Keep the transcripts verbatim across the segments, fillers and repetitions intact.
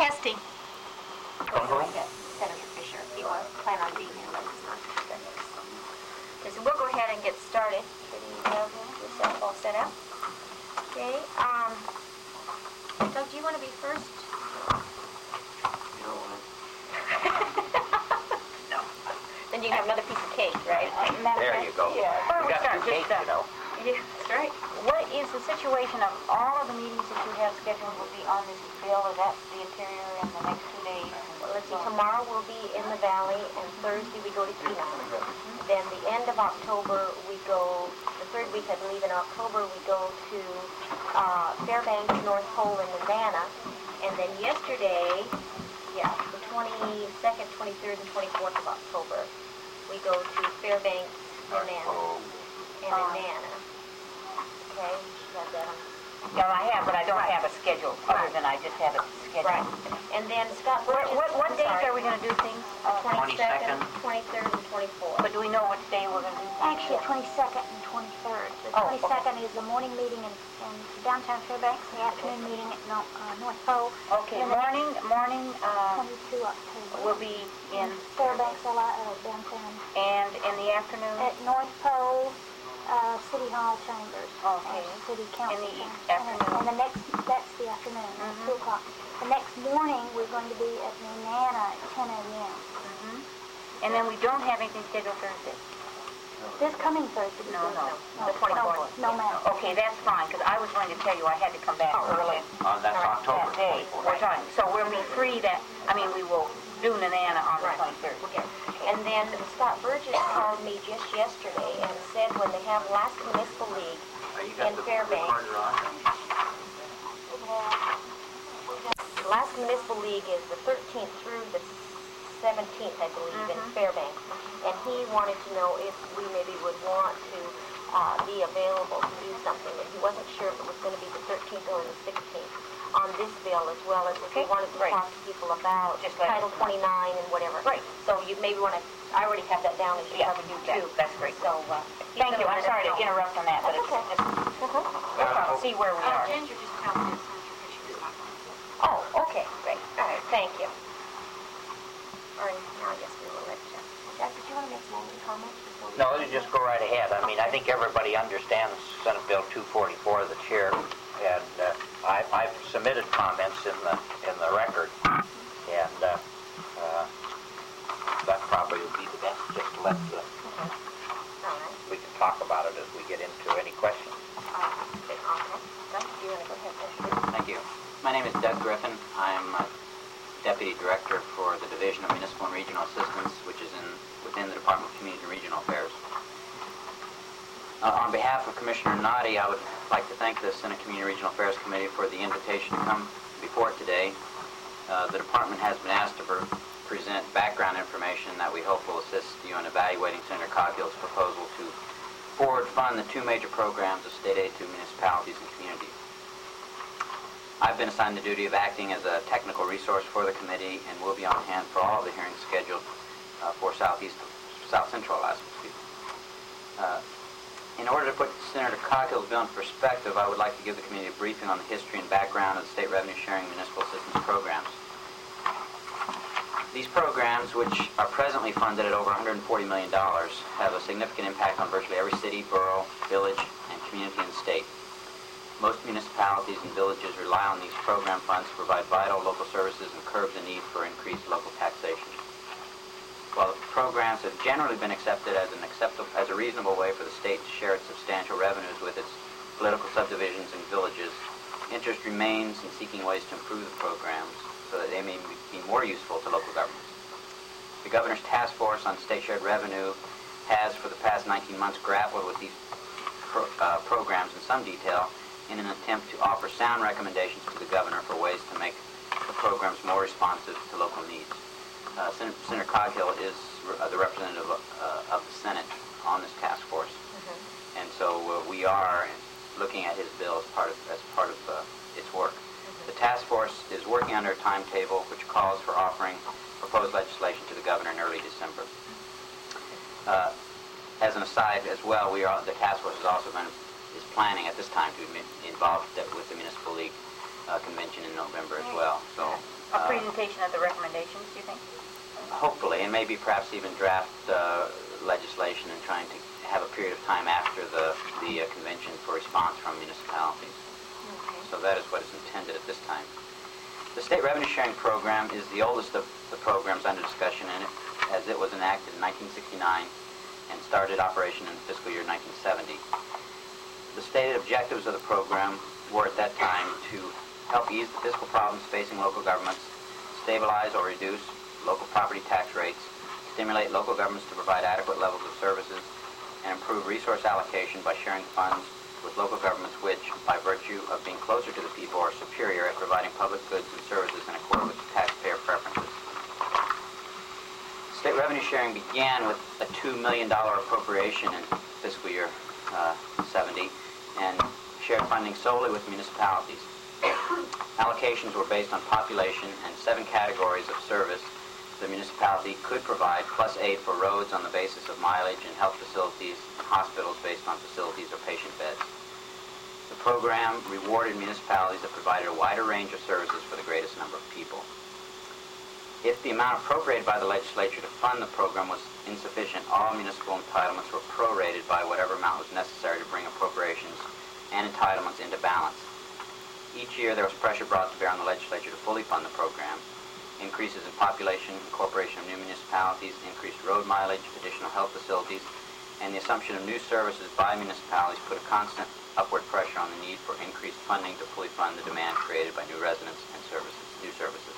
Testing. From whom? Senator Fisher. He was plan on being here, but it's not. Okay, so we'll go ahead and get started. Getting yourself all set up. Okay. Um, Doug, do you want to be first? You don't want No. Then you can have another piece of cake, right? There you go. Yeah. We got two cakes, you know. Yeah, that's right. What is the situation of all of the meetings that you have scheduled will be on this bill, or that's the Interior in the next two days? Well, let's see, tomorrow we'll be in the Valley, and Thursday we go to Kenai. Mm-hmm. Then the end of October we go, the third week I believe in October, we go to uh, Fairbanks, North Pole, and Nenana. And then yesterday, yeah, the twenty-second, twenty-third, and twenty-fourth of October, we go to Fairbanks, Nenana, and Nenana. Okay, you have that on. No, I have, but I don't Right. have a schedule, other Right. than I just have it scheduled. Right. And then Scott What, Burgess. what, what I'm days sorry, are we going to do things? Uh, twenty-second, twenty-third, and twenty-fourth. But do we know which day we're going to do things? Actually, twenty-second and twenty-third. The Oh, okay. twenty-second is the morning meeting in, in downtown Fairbanks, the afternoon meeting at no, uh, North Pole. Okay, and then morning, morning uh, twenty-second October. will be in, Fairbanks, a lot, uh, downtown. and in the afternoon? At North Pole, uh, City Hall Chambers. Okay. uh, City Council. In the Chambers. afternoon. And, and the next, that's the afternoon, uh, Mhm. two o'clock. The next morning, we're going to be at Nenana at ten a m Mm-hmm. And then we don't have anything scheduled Thursday? This coming Thursday. No, no, the twenty-fourth. No, no, ma'am. Okay, that's fine, because I was going to tell you I had to come back Oh, early Uh, that's Right. October that day. twenty-fourth. We're talking, so we'll be free that, I mean, we will do Nenana on the Right. twenty-third. Okay. And then Scott Burgess called me just yesterday and said when they have last municipal league Uh, you got in the Fairbanks. recorder on? The last municipal league is the thirteenth through the seventeenth, I believe, in Mhm. Fairbanks. And he wanted to know if we maybe would want to uh, be available to do something. And he wasn't sure if it was going to be the thirteenth or the sixteenth on this bill, as well as if we Okay, wanted to right. talk to people about Just let Title us know. twenty-nine and whatever. Right. So you maybe want to, I already have that down as you Yeah, probably do that- too. that's great. So, uh, he's Thank you, gonna I'm let us sorry to know. interrupt on that, but That's it's okay. just, Mhm. we're trying to see where we are. Ginger just tells me that Senator Fisher is not going. Oh, okay, great. All right, thank you. All right, now I guess we will let Jeff. Jeff, did you want to make some opening comments before we... No, you just go right ahead. I mean, I think everybody understands Senate Bill two forty-four, the chair, and uh, I, I've submitted comments in the in the record, and uh, uh, that probably would be the best. Just to let the, Okay. All right. we can talk about it as we get into any questions. Uh, okay. Doug, do you want to go ahead first? Thank you. My name is Doug Griffin. I'm uh, Deputy Director for the Division of Municipal and Regional Assistance, which is in within the Department of Community and Regional Affairs. Uh, on behalf of Commissioner Noddy, I would like to thank the Senate Community and Regional Affairs Committee for the invitation to come before it today. Uh, the Department has been asked to pre present background information that we hope will assist you in evaluating Senator Coghill's proposal to forward fund the two major programs of state aid to municipalities and communities. I've been assigned the duty of acting as a technical resource for the committee and will be on hand for all of the hearings scheduled uh, for Southeast, South Central Alaska. Uh, in order to put Senator Coghill's bill in perspective, I would like to give the committee a briefing on the history and background of the state revenue sharing municipal assistance programs. These programs, which are presently funded at over one hundred forty million dollars, have a significant impact on virtually every city, borough, village, and community in the state. Most municipalities and villages rely on these program funds to provide vital local services and curb the need for increased local taxation. While the programs have generally been accepted as an acceptable, as a reasonable way for the state to share its substantial revenues with its political subdivisions and villages, interest remains in seeking ways to improve the programs so that they may be more useful to local governments. The Governor's Task Force on State Shared Revenue has, for the past nineteen months, grappled with these pro uh, programs in some detail in an attempt to offer sound recommendations to the Governor for ways to make the programs more responsive to local needs. Uh, Senator, Senator Coghill is uh, the representative of, uh, of the Senate on this task force, mm-hmm. and so uh, we are looking at his bill as part of, as part of uh, its work. Mm-hmm. The task force is working under a timetable which calls for offering proposed legislation to the Governor in early December. Uh, as an aside as well, we are, the task force has also been is planning at this time to be involved with the Municipal League uh, convention in November as well. So A uh, presentation of the recommendations, do you think? hopefully, and maybe perhaps even draft uh, legislation and trying to have a period of time after the, the uh, convention for response from municipalities. So that is what is intended at this time. The state revenue sharing program is the oldest of the programs under discussion, and it, as it was enacted in nineteen sixty-nine and started operation in the fiscal year nineteen seventy. The stated objectives of the program were at that time to help ease the fiscal problems facing local governments, stabilize or reduce local property tax rates, stimulate local governments to provide adequate levels of services, and improve resource allocation by sharing funds with local governments which, by virtue of being closer to the people, are superior at providing public goods and services in accord with taxpayer preferences. State revenue sharing began with a two million dollars appropriation in fiscal year uh, seventy and shared funding solely with municipalities. Allocations were based on population and seven categories of service the municipality could provide, plus aid for roads on the basis of mileage and health facilities and hospitals based on facilities or patient beds. The program rewarded municipalities that provided a wider range of services for the greatest number of people. If the amount appropriated by the legislature to fund the program was insufficient, all municipal entitlements were prorated by whatever amount was necessary to bring appropriations and entitlements into balance. Each year there was pressure brought to bear on the legislature to fully fund the program. Increases in population, incorporation of new municipalities, increased road mileage, additional health facilities, and the assumption of new services by municipalities put a constant upward pressure on the need for increased funding to fully fund the demand created by new residents and services, new services.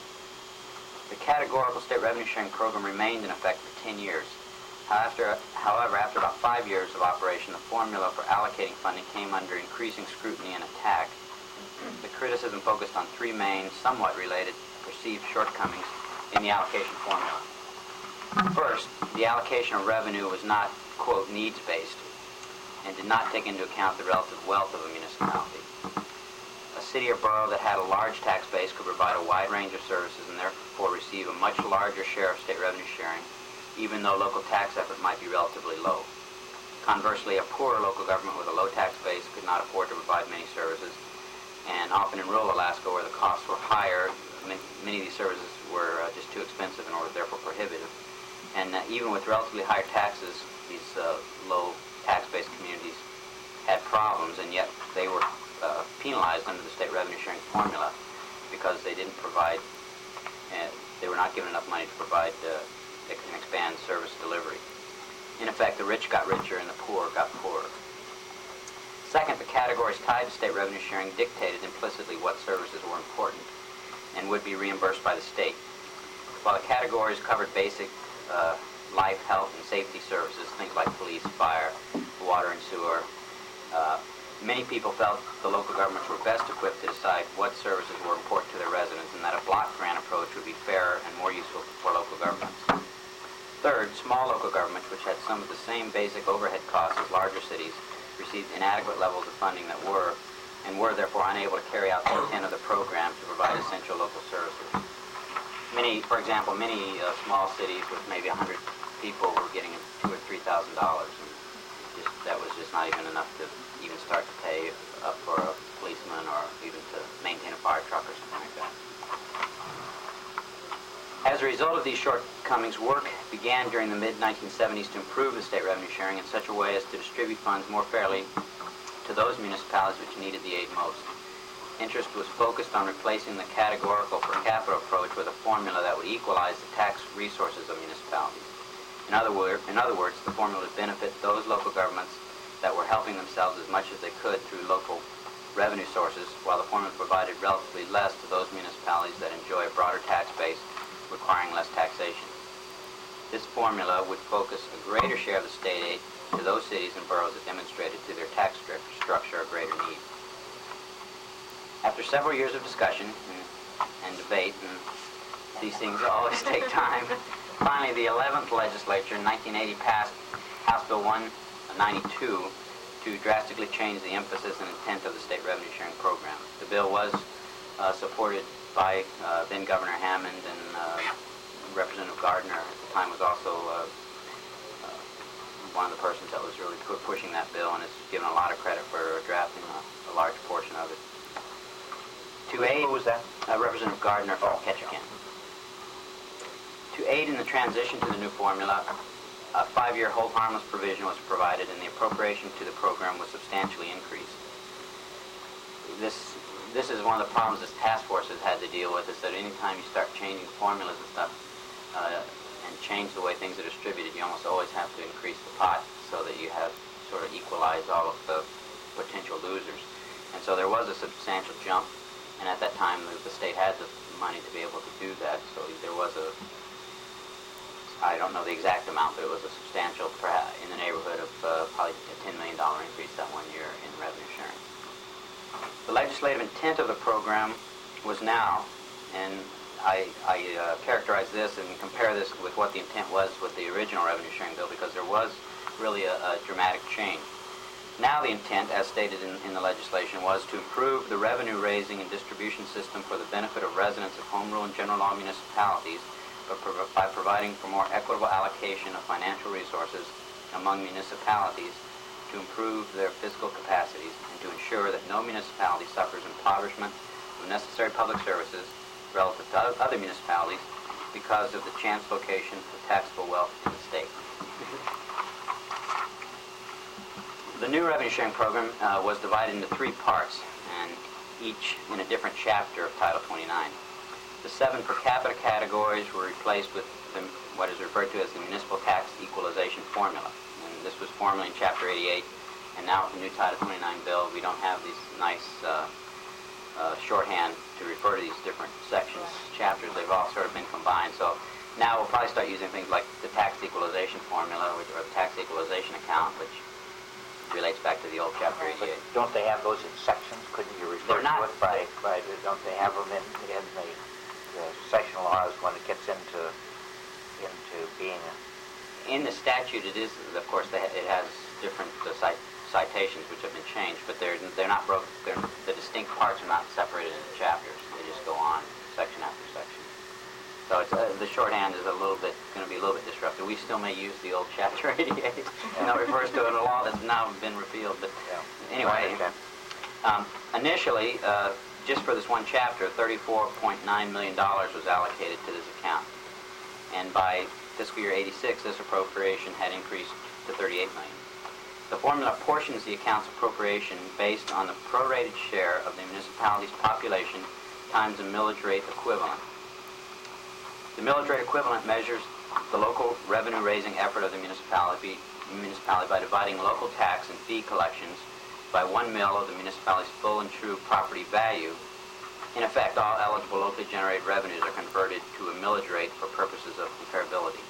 The categorical state revenue sharing program remained in effect for ten years. However, however, after about five years of operation, the formula for allocating funding came under increasing scrutiny and attack. The criticism focused on three main, somewhat related, perceived shortcomings in the allocation formula. First, the allocation of revenue was not, quote, needs-based and did not take into account the relative wealth of a municipality. A city or borough that had a large tax base could provide a wide range of services and therefore receive a much larger share of state revenue sharing, even though local tax effort might be relatively low. Conversely, a poorer local government with a low tax base could not afford to provide many services, and often in rural Alaska, where the costs were higher, many of these services were uh, just too expensive and were therefore prohibitive. And uh, even with relatively higher taxes, these uh, low tax-based communities had problems, and yet they were uh, penalized under the state revenue sharing formula because they didn't provide, uh, they were not given enough money to provide uh, and expand service delivery. In effect, the rich got richer and the poor got poorer. Second, the categories tied to state revenue sharing dictated implicitly what services were important and would be reimbursed by the state. While the categories covered basic uh, life, health, and safety services, things like police, fire, water, and sewer, uh, many people felt the local governments were best equipped to decide what services were important to their residents and that a block grant approach would be fairer and more useful for local governments. Third, small local governments, which had some of the same basic overhead costs as larger cities, received inadequate levels of funding that were and were therefore unable to carry out the intent of the program to provide essential local services. Many, for example, many uh, small cities with maybe one hundred people were getting two or three thousand dollars, and just, that was just not even enough to even start to pay up for a policeman or even to maintain a fire truck or something like that. As a result of these shortcomings, work began during the mid nineteen seventies to improve the state revenue sharing in such a way as to distribute funds more fairly to those municipalities which needed the aid most. Interest was focused on replacing the categorical per capita approach with a formula that would equalize the tax resources of municipalities. In other, word, in other words, the formula would benefit those local governments that were helping themselves as much as they could through local revenue sources, while the formula provided relatively less to those municipalities that enjoy a broader tax base requiring less taxation. This formula would focus a greater share of the state aid to those cities and boroughs that demonstrated to their tax stru structure a greater need. After several years of discussion and, and debate, and these things always take time, finally the eleventh legislature in nineteen eighty passed House Bill one ninety-two to drastically change the emphasis and intent of the state revenue sharing program. The bill was uh, supported by uh, then Governor Hammond, and uh, Representative Gardner at the time was also uh, uh, one of the persons that was really pu pushing that bill and is given a lot of credit for drafting a, a large portion of it. To aid, Who was that? uh, Representative Gardner from Oh. Ketchikan. To aid in the transition to the new formula, a five-year hold harmless provision was provided, and the appropriation to the program was substantially increased. This this is one of the problems this task force has had to deal with, is that anytime you start changing formulas and stuff, uh, and change the way things are distributed, you almost always have to increase the pot so that you have sort of equalized all of the potential losers. And so there was a substantial jump, and at that time the, the state had the money to be able to do that, so there was a, I don't know the exact amount, but it was a substantial, perhaps in the neighborhood of uh, probably a ten million dollars increase that one year in revenue sharing. The legislative intent of the program was now, and I, I uh, characterize this and compare this with what the intent was with the original revenue sharing bill, because there was really a, a dramatic change. Now the intent, as stated in, in the legislation, was to improve the revenue raising and distribution system for the benefit of residents of home rule and general law municipalities but prov by providing for more equitable allocation of financial resources among municipalities to improve their fiscal capacities and to ensure that no municipality suffers impoverishment of necessary public services relative to other municipalities because of the chance location of taxable wealth in the state. The new revenue sharing program uh, was divided into three parts, and each in a different chapter of Title twenty-nine. The seven per capita categories were replaced with the, what is referred to as the municipal tax equalization formula. And this was formerly in Chapter eighty-eight, and now with the new Title twenty-nine bill, we don't have these nice uh, uh, shorthand to refer to these different sections, chapters. They've all sort of been combined. So now we'll probably start using things like the tax equalization formula or the tax equalization account, which relates back to the old Chapter But eighty-eight. don't they have those in sections? Couldn't you refer They're not. to it by, by, don't they have them in, in the, the section laws when it gets into, into being a... In the statute, it is, of course, they ha it has different uh, cite citations which have been changed, but they're they're not broke. They're, the distinct parts are not separated into chapters. They just go on section after section. So it's, uh, the shorthand is a little bit going to be a little bit disruptive. We still may use the old Chapter eighty-eight, and that refers to a law that's now been repealed. But Yeah. anyway, um, initially, uh, just for this one chapter, thirty-four point nine million dollars was allocated to this account, and by fiscal year eighty-six, this appropriation had increased to thirty-eight million dollars. The formula portions the account's appropriation based on the prorated share of the municipality's population times the millage rate equivalent. The millage rate equivalent measures the local revenue-raising effort of the municipality, municipality by dividing local tax and fee collections by one mil of the municipality's full and true property value. In effect, all eligible locally generated revenues are converted to a millage rate for purposes of comparability.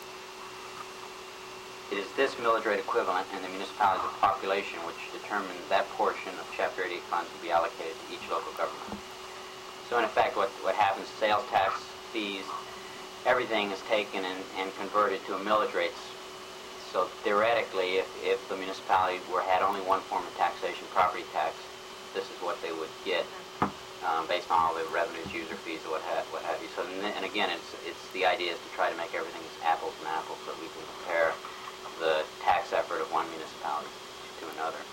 It is this millage rate equivalent and the municipality's population which determine that portion of Chapter eighty-eight funds to be allocated to each local government. So in effect, what, what happens, sales tax, fees, everything is taken and, and converted to a millage rate. So theoretically, if, if the municipality were had only one form of taxation, property tax, this is what they would get um, based on all the revenues, user fees, or what have, what have you. So, and, and again, it's, it's the idea is to try to make everything apples and apples so that we can compare the tax effort of one municipality to another.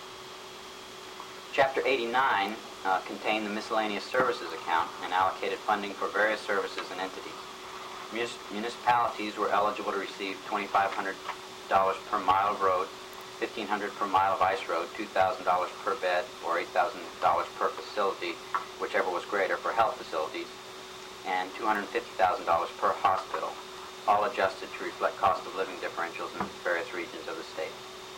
Chapter eighty-nine uh, contained the miscellaneous services account and allocated funding for various services and entities. Munis municipalities were eligible to receive twenty-five hundred dollars per mile of road, fifteen hundred dollars per mile of ice road, two thousand dollars per bed, or eight thousand dollars per facility, whichever was greater, for health facilities, and two hundred fifty thousand dollars per hospital, all adjusted to reflect cost of living differentials in various regions of the state.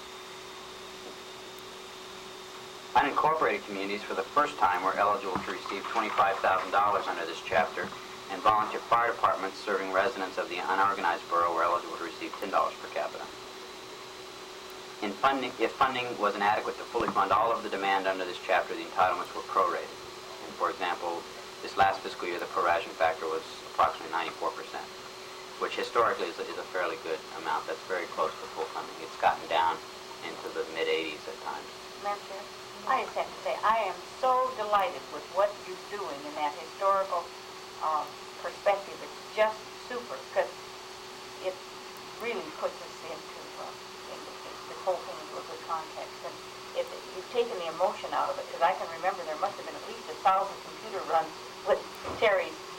Unincorporated communities for the first time were eligible to receive twenty-five thousand dollars under this chapter, and volunteer fire departments serving residents of the unorganized borough were eligible to receive ten dollars per capita. In funding, if funding was inadequate to fully fund all of the demand under this chapter, the entitlements were prorated. And for example, this last fiscal year, the proration factor was approximately ninety-four percent, which historically is a, is a fairly good amount. That's very close to full funding. It's gotten down into the mid eighties at times. Madam Chair, I just have to say, I am so delighted with what you're doing in that historical um, perspective. It's just super, because it really puts us into, uh, into the whole thing into a good context. And it, you've taken the emotion out of it, because I can remember there must have been at least a thousand computer runs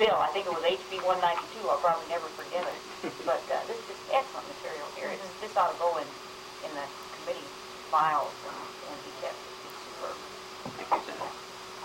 bill. I think it was H B one ninety-two. I'll probably never forget it. But uh, this is excellent material here. It's, this ought to go in, in the committee files and, and be kept. It's superb. Thank you, Senator.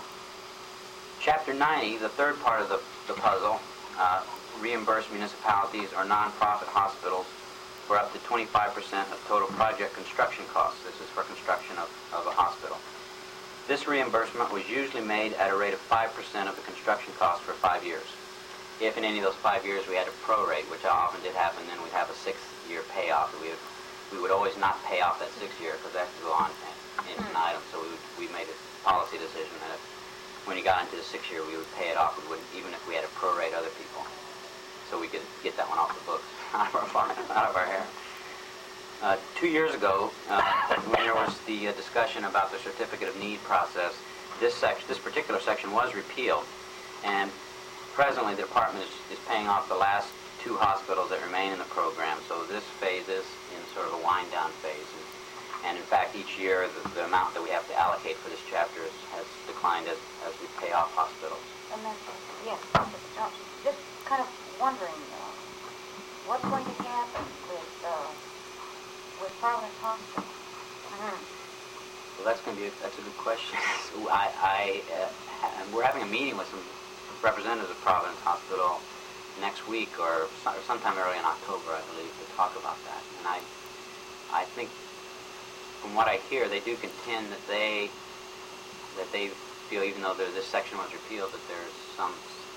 Chapter ninety, the third part of the, the puzzle, uh, reimburse municipalities or nonprofit hospitals for up to twenty-five percent of total project construction costs. This is for construction of, of a hospital. This reimbursement was usually made at a rate of five percent of the construction cost for five years. If in any of those five years we had a prorate, which often did happen, then we'd have a six-year payoff. We would, we would always not pay off that sixth year because that could go on into an item. So we, would, we made a policy decision that if, when you got into the sixth year, we would pay it off. We wouldn't, even if we had to prorate other people. So we could get that one off the books, out of our, out of our hair. Uh, two years ago, uh, when there was the uh, discussion about the certificate of need process, this section, this particular section was repealed, and presently the department is, is paying off the last two hospitals that remain in the program. So this phase is in sort of a wind-down phase, and, and in fact, each year the, the amount that we have to allocate for this chapter is, has declined as, as we pay off hospitals. And then, yes, uh, just kind of wondering uh, what's going to happen with. Uh, with Providence Hospital. Mm-hmm. Well, that's going to be a, that's a good question. So I, I uh, ha- we're having a meeting with some representatives of Providence Hospital next week, or, so, or sometime early in October, I believe, to talk about that. And I, I think, from what I hear, they do contend that they, that they feel, even though there, this section was repealed, that there's some,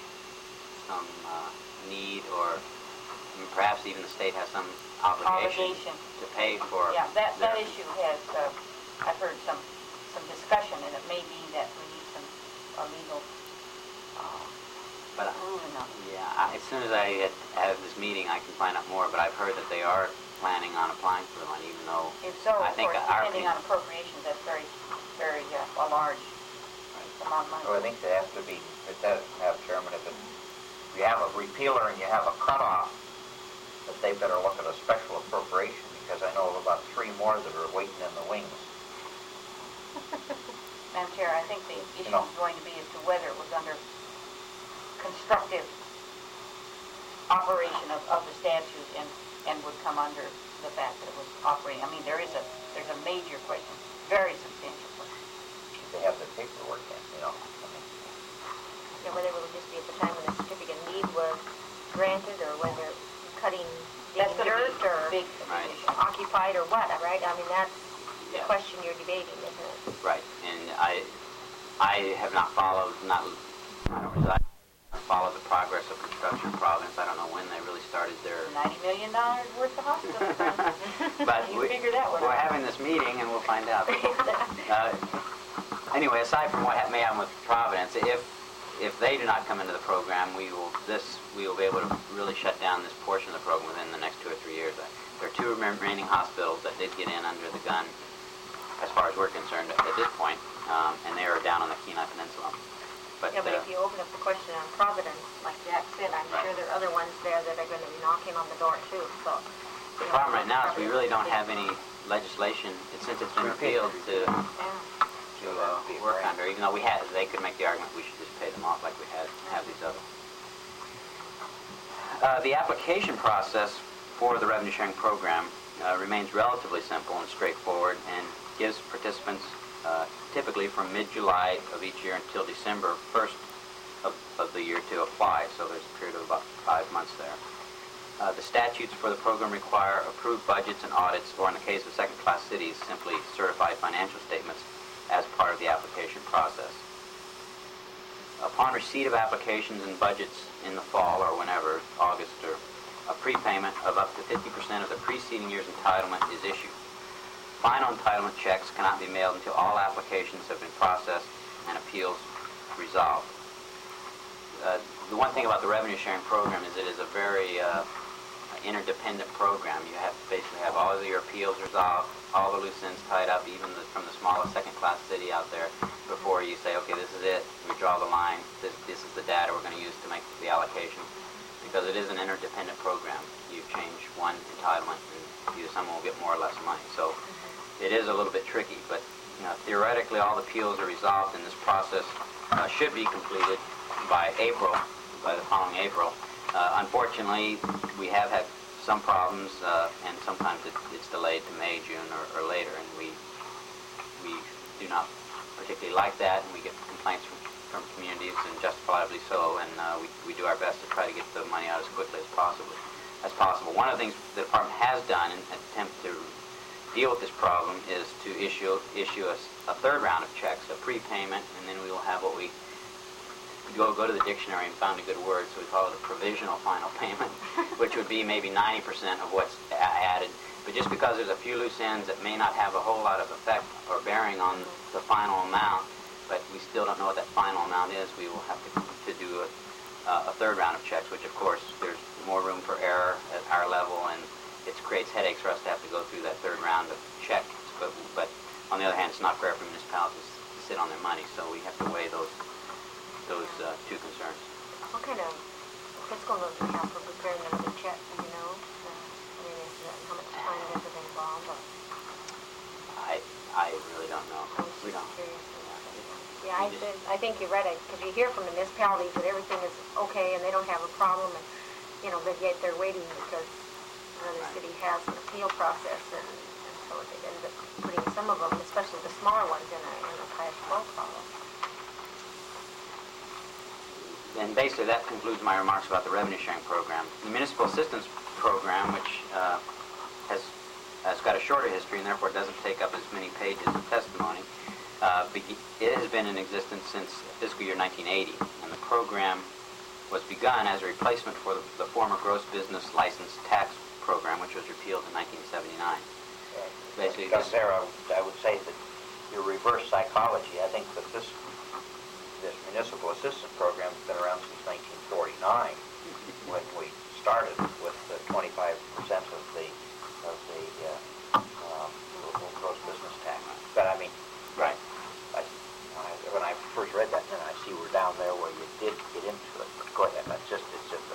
some uh, need, or I mean, perhaps even the state has some obligation, obligation. to pay for. Yeah, that that their, issue has. Uh, I've heard some some discussion, and it may be that we need some a legal uh, but ruling on it. Yeah, I, as soon as I had, have this meeting, I can find out more. But I've heard that they are planning on applying for the money, even though If so, I of think course, our depending on appropriations, that's very very uh, a large amount of money. Well, I think they have to be, it does have, Chairman, if it, you have a repealer and you have a cutoff, that they better look at a special appropriation, because I know of about three more that are waiting in the wings. Madam Chair, I think the issue No. is going to be as to whether it was under constructive operation of, of the statute and, and would come under the fact that it was operating. I mean, there is a there's a major question, very substantial question. They have the paperwork in, you know. I mean, You know, whether it would just be at the time when the certificate of need was granted, or whether cutting That's digging going to dirt be or big, Right. big issue. occupied or what, right? I mean, that's the Yeah. question you're debating, isn't it? right, and I, I have not followed, not, I don't reside, I followed the progress of construction in Providence. I don't know when they really started their. Ninety million dollars worth of hospital. But You we, figure that one we're out. having this meeting, and we'll find out. Uh, anyway, aside from what ha- may happen with Providence, if if they do not come into the program, we will this we will be able to really shut down this portion of the program within the next two or three years. Uh, There are two remaining hospitals that did get in under the gun, as far as we're concerned at, at this point, um, and they are down on the Kenai Peninsula. But, Yeah, but uh, if you open up the question on Providence, like Jack said, I'm Right. sure there are other ones there that are going to be knocking on the door too, so. the problem right now is we really don't have any legislation, since it's been repealed, to Yeah. to uh, work under, even though we had, they could make the argument we should just pay them off like we had have these others. Uh, the application process for the revenue sharing program uh, remains relatively simple and straightforward, and gives participants uh, typically from mid-July of each year until December first of, of the year to apply, so there's a period of about five months there. Uh, the statutes for the program require approved budgets and audits, or in the case of second-class cities, simply certified financial statements as part of the application process. Upon receipt of applications and budgets in the fall or whenever, August, or a prepayment of up to fifty percent of the preceding year's entitlement is issued. Final entitlement checks cannot be mailed until all applications have been processed and appeals resolved. Uh, the one thing about the revenue sharing program is it is a very uh, interdependent program. You have basically have all of your appeals resolved, all the loose ends tied up, even the, from the smallest second-class city out there, before you say, okay, this is it, we draw the line, this, this is the data we're going to use to make the allocation, because it is an interdependent program. You change one entitlement, and either someone will get more or less money. So it is a little bit tricky, but you know, theoretically, all the appeals are resolved, and this process uh, should be completed by April, by the following April. Uh, unfortunately, we have had some problems, uh, and sometimes it, it's delayed to May, June, or, or later, and we we do not particularly like that, and we get complaints from, from communities, and justifiably so, and uh, we, we do our best to try to get the money out as quickly as possible. As possible. One of the things the department has done in an attempt to deal with this problem is to issue issue a, a third round of checks, a prepayment, and then we will have what we go go to the dictionary and found a good word, so we call it a provisional final payment, which would be maybe ninety percent of what's added. But just because there's a few loose ends that may not have a whole lot of effect or bearing on the final amount, but we still don't know what that final amount is, we will have to, to do a, uh, a third round of checks, which of course there's more room for error at our level, and it creates headaches for us to have to go through that third round of checks. But, but on the other hand, it's not fair for municipalities to sit on their money, so we have to weigh those those uh, two concerns. What kind of fiscal notes do you have for preparing another check, do you know? Uh, I mean, is that, how much time is it involved? Or? I I really don't know. I was We just don't. curious. We Yeah, I, just- did, I think you're right, because you hear from the municipalities that everything is okay and they don't have a problem, and, you know, but yet they're waiting because another Right. city has an appeal process, and, and so it ends up putting some of them, especially the smaller ones, in a, in a cash flow problem. And basically, that concludes my remarks about the revenue sharing program. The municipal assistance program, which uh, has has got a shorter history and therefore doesn't take up as many pages of testimony, uh, it has been in existence since fiscal year nineteen eighty, and the program was begun as a replacement for the, the former gross business license tax program, which was repealed in nineteen seventy-nine. Basically, Because there, I would- I would say that your reverse psychology, I think that this this municipal assistance program has been around since nineteen forty-nine, when we started with the twenty-five percent of the of the uh, um, gross business tax. But I mean, right. I, I, when I first read that, then I see we're down there where you did get into it. But go ahead, that's just it's just a.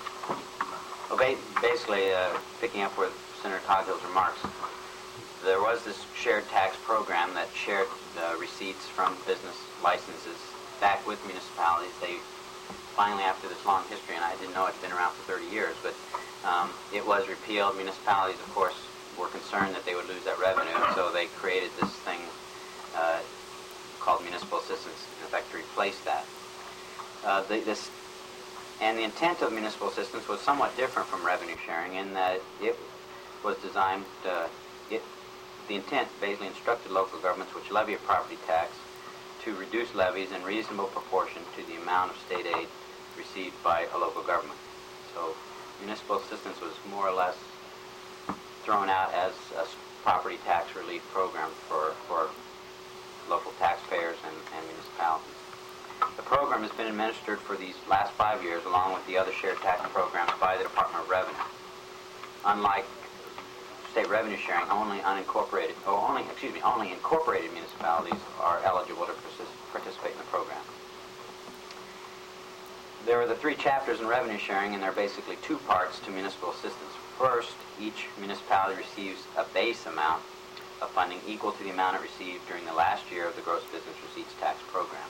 Well, ba basically, uh, picking up with Senator Coghill's remarks, there was this shared tax program that shared the receipts from business licenses back with municipalities. They finally, after this long history, and I didn't know it's been around for thirty years, but um, it was repealed. Municipalities, of course, were concerned that they would lose that revenue, and so they created this thing uh, called municipal assistance, in effect, to replace that. Uh, the, this And the intent of municipal assistance was somewhat different from revenue sharing in that it was designed, uh, it, the intent basically instructed local governments which levy a property tax to reduce levies in reasonable proportion to the amount of state aid received by a local government. So municipal assistance was more or less thrown out as a property tax relief program for, for local taxpayers and, and municipalities. The program has been administered for these last five years along with the other shared tax programs by the Department of Revenue. Unlike state revenue sharing, only unincorporated, or only, excuse me, only incorporated municipalities are eligible to participate in the program. There are the three chapters in revenue sharing, and there are basically two parts to municipal assistance. First, each municipality receives a base amount of funding equal to the amount it received during the last year of the gross business receipts tax program.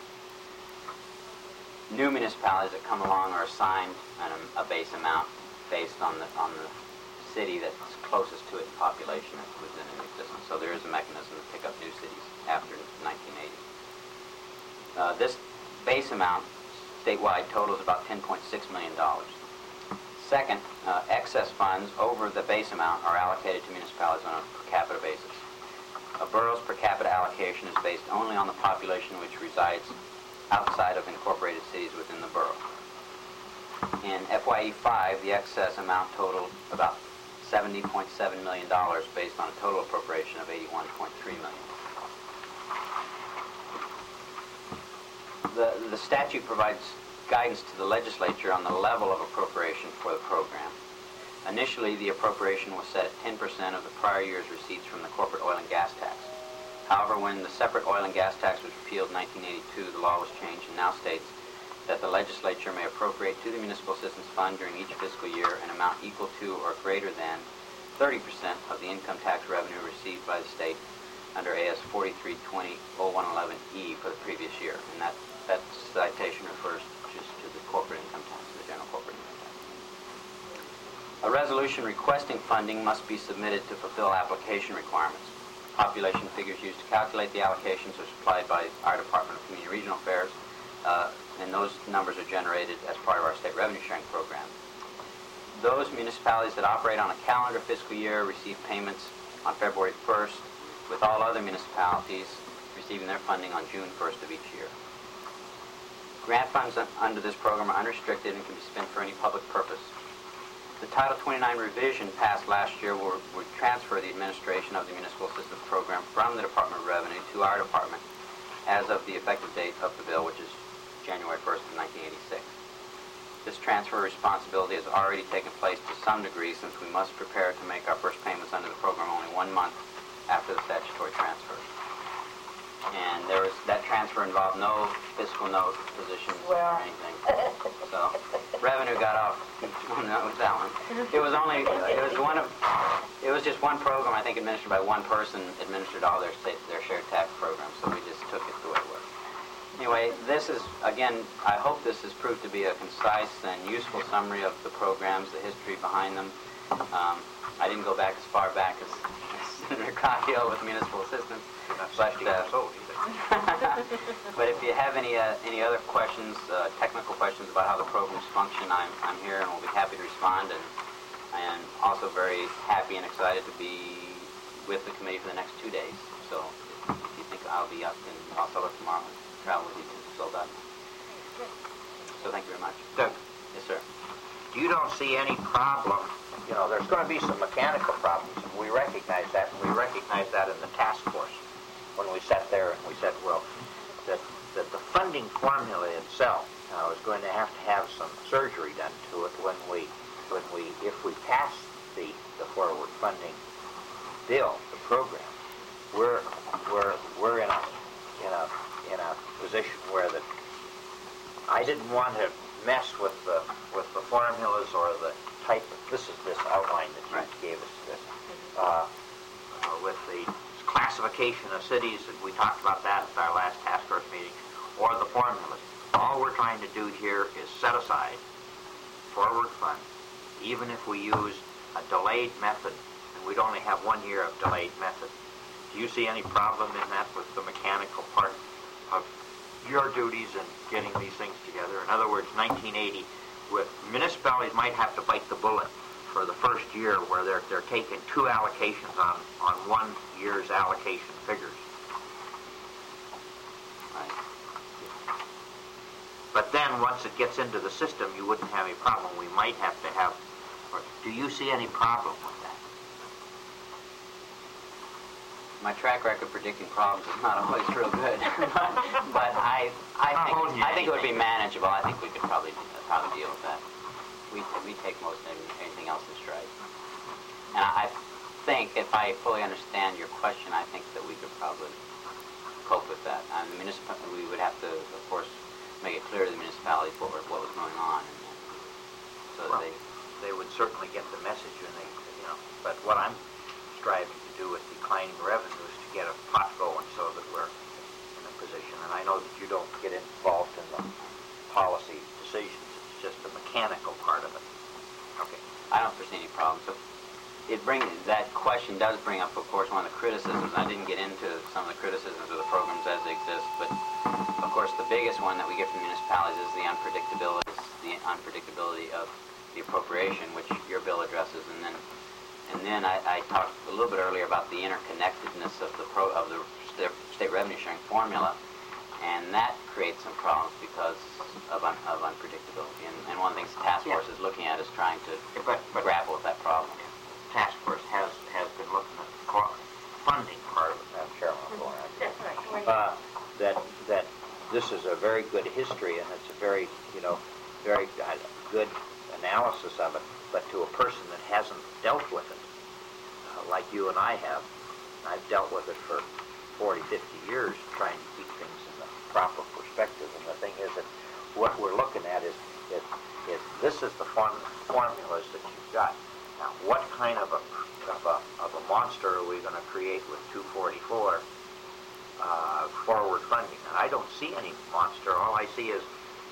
New municipalities that come along are assigned an, a base amount based on the on the city that's closest to it in population that's within an existence. So there is a mechanism to pick up new cities after nineteen eighty. Uh, this base amount statewide totals about ten point six million dollars. Second, uh, excess funds over the base amount are allocated to municipalities on a per capita basis. A borough's per capita allocation is based only on the population which resides outside of incorporated cities within the borough. In F Y E five, the excess amount totaled about seventy point seven million dollars based on a total appropriation of eighty-one point three million dollars. The, the statute provides guidance to the legislature on the level of appropriation for the program. Initially, the appropriation was set at ten percent of the prior year's receipts from the corporate oil and gas tax. However, when the separate oil and gas tax was repealed in nineteen eighty-two, the law was changed and now states that the legislature may appropriate to the Municipal Assistance Fund during each fiscal year an amount equal to or greater than thirty percent of the income tax revenue received by the state under A S forty-three twenty oh one eleven E for the previous year. And that, that citation refers just to the corporate income tax, the general corporate income tax. A resolution requesting funding must be submitted to fulfill application requirements. Population figures used to calculate the allocations are supplied by our Department of Community and Regional Affairs, uh, and those numbers are generated as part of our state revenue sharing program. Those municipalities that operate on a calendar fiscal year receive payments on February first, with all other municipalities receiving their funding on June first of each year. Grant funds under this program are unrestricted and can be spent for any public purpose. The Title twenty-nine revision passed last year would, would transfer the administration of the Municipal Assistance Program from the Department of Revenue to our department as of the effective date of the bill, which is January first of nineteen eighty-six. This transfer responsibility has already taken place to some degree, since we must prepare to make our first payments under the program only one month after the statutory transfer. And there was, that transfer involved no fiscal note positions Well. or anything. So revenue got off on that with that one. It was only, it was one of, it was just one program, I think, administered by one person, administered all their state, their shared tax programs, so we just took it the way it was. Anyway, this is, again, I hope this has proved to be a concise and useful summary of the programs, the history behind them. Um, I didn't go back as far back as, as Senator Coghill with municipal assistance. But, uh, but if you have any uh, any other questions, uh, technical questions about how the programs function, I'm, I'm here and will be happy to respond, and, and also very happy and excited to be with the committee for the next two days. So if you think I'll be up in Osceola tomorrow and travel with you to Soledad. So thank you very much. Doug, Yes, sir. you don't see any problem, you know, there's going to be some mechanical problems, and we recognize that, and we recognize that in the task force when we sat there and we said, well, that, that the funding formula itself uh, is going to have to have some surgery done to it when we, when we, if we pass the, the forward funding bill, the program, we're, we're, we're in a, in a, in a position where the, I didn't want to mess with the, with the formulas or the type of, this is this outline that you Right. gave us, this, uh, uh, with the classification of cities, and we talked about that at our last task force meeting, or the formulas. All we're trying to do here is set aside forward funds, even if we use a delayed method, and we'd only have one year of delayed method. Do you see any problem in that with the mechanical part of your duties in getting these things together? In other words, nineteen eighty, with municipalities might have to bite the bullet for the first year where they're, they're taking two allocations on, on one year's allocation figures. Right. But then, once it gets into the system, you wouldn't have any problem. We might have to have, or do you see any problem with that? My track record predicting problems is not always real good, but, but I, I Not think, holding you I think it would be anything. manageable. I think we could probably, probably deal with that. We, we take most of anything else in stride. And I, I think, if I fully understand your question, I think that we could probably cope with that. And the municipal, we would have to, of course, make it clear to the municipalities what, were- what was going on, and, and so that Well, they. they would certainly get the message, and they, you know, but what I'm striving to do with declining revenues to get a pot going so that we're in a position, and I know that you don't get involved in the policy decisions, it's just the mechanical part of it. Okay. I don't foresee any problem. So it brings, that question does bring up, of course, one of the criticisms. I didn't get into some of the criticisms of the programs as they exist, but of course the biggest one that we get from municipalities is the unpredictability, the unpredictability of the appropriation, which your bill addresses, and then and then I, I talked a little bit earlier about the interconnectedness of the pro, of the st- state revenue sharing formula, and that creates some problems because of, un, of unpredictability. And, and one of the things the task Yeah. force is looking at is trying to But, but grapple with that problem. task force has, has been looking at the co- funding part of it, Madam Chairman, I'm going on. That's right. Uh, that, that this is a very good history, and it's a very, you know, very uh, good analysis of it, but to a person that hasn't dealt with it, uh, like you and I have, I've dealt with it for forty, fifty years, trying to keep things in the proper perspective, and the thing is that what we're looking at is, is, is this is the form, formulas that you've got. Now, what kind of a, of a, of a monster are we going to create with two forty-four uh, forward funding? And I don't see any monster. All I see is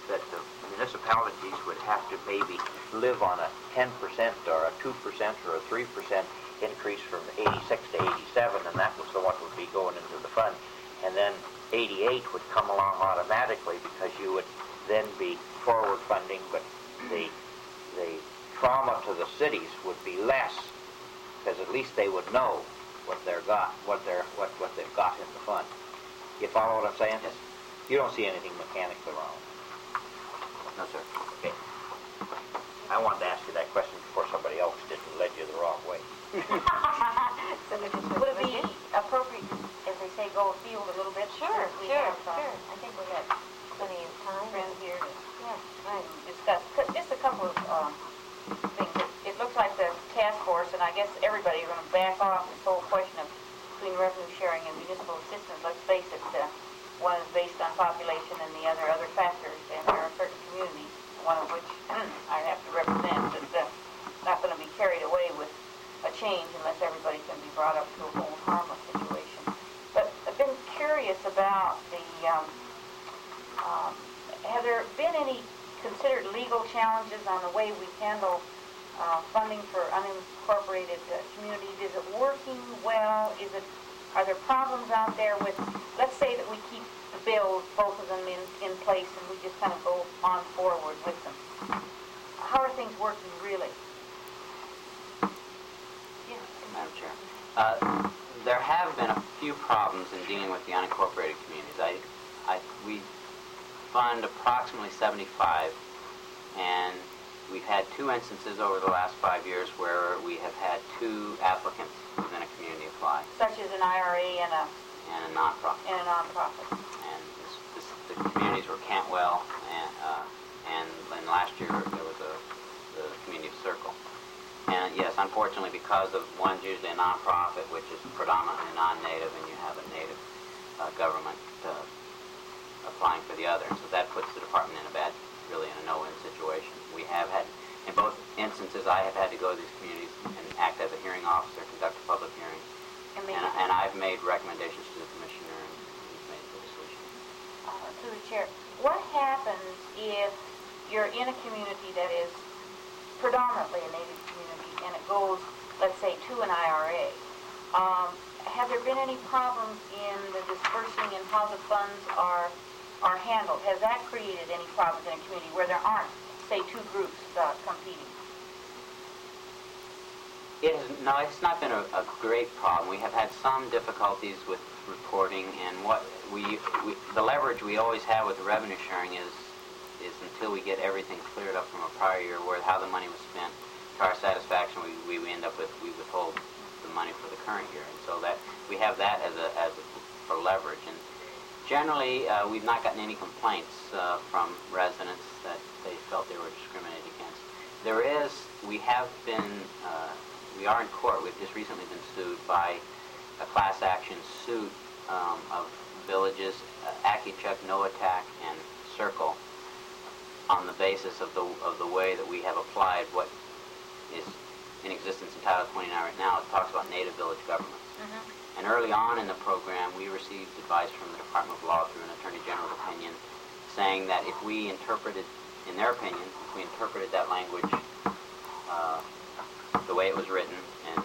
that the municipalities would have to maybe live on a ten percent or a two percent or a three percent increase from eighty-six to eighty-seven, and that was the what would be going into the fund. And then eighty-eight would come along automatically because you would then be forward funding, but the the trauma to the cities would be less, because at least they would know what they're got, what they're what what they've got in the fund. You follow what I'm saying? Yes. You don't see anything mechanically wrong. No, sir. Okay. I wanted to ask you that question before somebody else did and led you the wrong way. So would it be appropriate, as they say, go afield a little bit? Sure, We sure, have, uh, sure. I think we got plenty of time. Friends here to Yeah, right. discuss. C- Just a couple of um, things. It, it looks like the task force, and I guess everybody are going to back off this whole question of between revenue sharing and municipal assistance. Let's face it, uh, one is based on population and the other other factors, and there are certain communities, one of which I have to represent, that's uh, not going to be carried away with a change unless everybody can be brought up to a hold harmless situation. But I've been curious about the, um, um, have there been any considered legal challenges on the way we handle uh, funding for unincorporated uh, communities? Is it working well? Is it, are there problems out there with, let's say that we keep the bills, both of them in, in place, and we just kind of go on forward with them. How are things working really? Yeah. Madam Chair. Uh, there have been a few problems in dealing with the unincorporated communities. I, I, we fund approximately seventy-five, and we've had two instances over the last five years where we have had two applicants within a community apply, Such as an I R A and a, and a nonprofit. and a nonprofit. And this, this, the communities were Cantwell, and, uh, and, and last year there was a, the community of Circle. And yes, unfortunately, because of one's usually a nonprofit, which is predominantly non-native, and you have a native uh, government uh, applying for the other, and so that puts the department in a bad, really in a no-win situation. We have had, in both instances, I have had to go to these communities and act as a hearing officer, conduct a public hearing, And maybe, and, and I've made recommendations to the commissioner, and he's made the decision. uh, to the chair, what happens if you're in a community that is predominantly a Native community, and it goes, let's say, to an I R A? Um, have there been any problems in the dispersing and how the funds are are handled? Has that created any problems in a community where there aren't, say, two groups uh, competing? It has, no, it's not been a, a great problem. We have had some difficulties with reporting, and what we, we the leverage we always have with the revenue sharing is is until we get everything cleared up from a prior year, where how the money was spent to our satisfaction, we, we end up with we withhold the money for the current year, and so that we have that as a as a, for leverage. And generally, uh, we've not gotten any complaints uh, from residents that they felt they were discriminated against. There is, we have been, uh, we are in court. We've just recently been sued by a class action suit um, of villages, uh, Akichuk, Noatak, and Circle, on the basis of the of the way that we have applied what is in existence in Title twenty-nine right now. It talks about native village governments. Mm-hmm. And early on in the program, we received advice from the Department of Law through an Attorney General's opinion, saying that if we interpreted, in their opinion, if we interpreted that language uh, the way it was written, and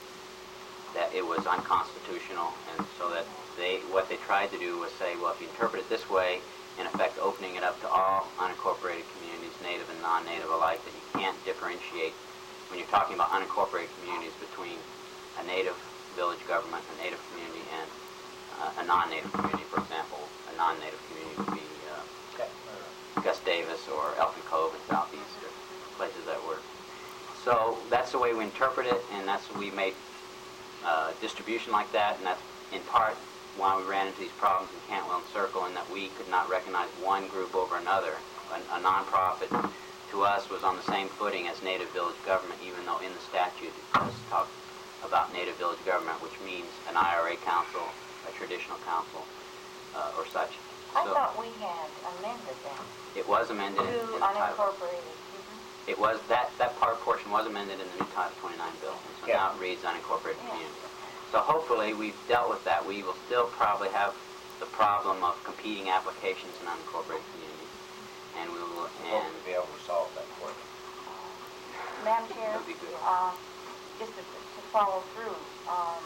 that it was unconstitutional, and so that they, what they tried to do was say, well, if you interpret it this way, in effect opening it up to all unincorporated communities, native and non-native alike, that you can't differentiate when you're talking about unincorporated communities between a native village government, a native community, and uh, a non-native community. For example, a non-native community would be uh, Gus Davis or Elfin Cove in Southeast, or places that were. So that's the way we interpret it, and that's we made uh, distribution like that, and that's in part why we ran into these problems in Cantwell and Circle, and that we could not recognize one group over another. A, a nonprofit to us was on the same footing as native village government, even though in the statute it does talk about native village government, which means an I R A council, a traditional council, uh, or such. I So thought we had amended that it was amended in, to in the title. unincorporated. Mm-hmm. It was, that, that part portion was amended in the new Title twenty-nine bill, and so Yeah. now it reads unincorporated Yeah. community. So hopefully we've dealt with that. We will still probably have the problem of competing applications in unincorporated communities. and we will, Hope and to be able to solve that for you. Madam Chair, That'd be good. uh, just to, to follow through, um,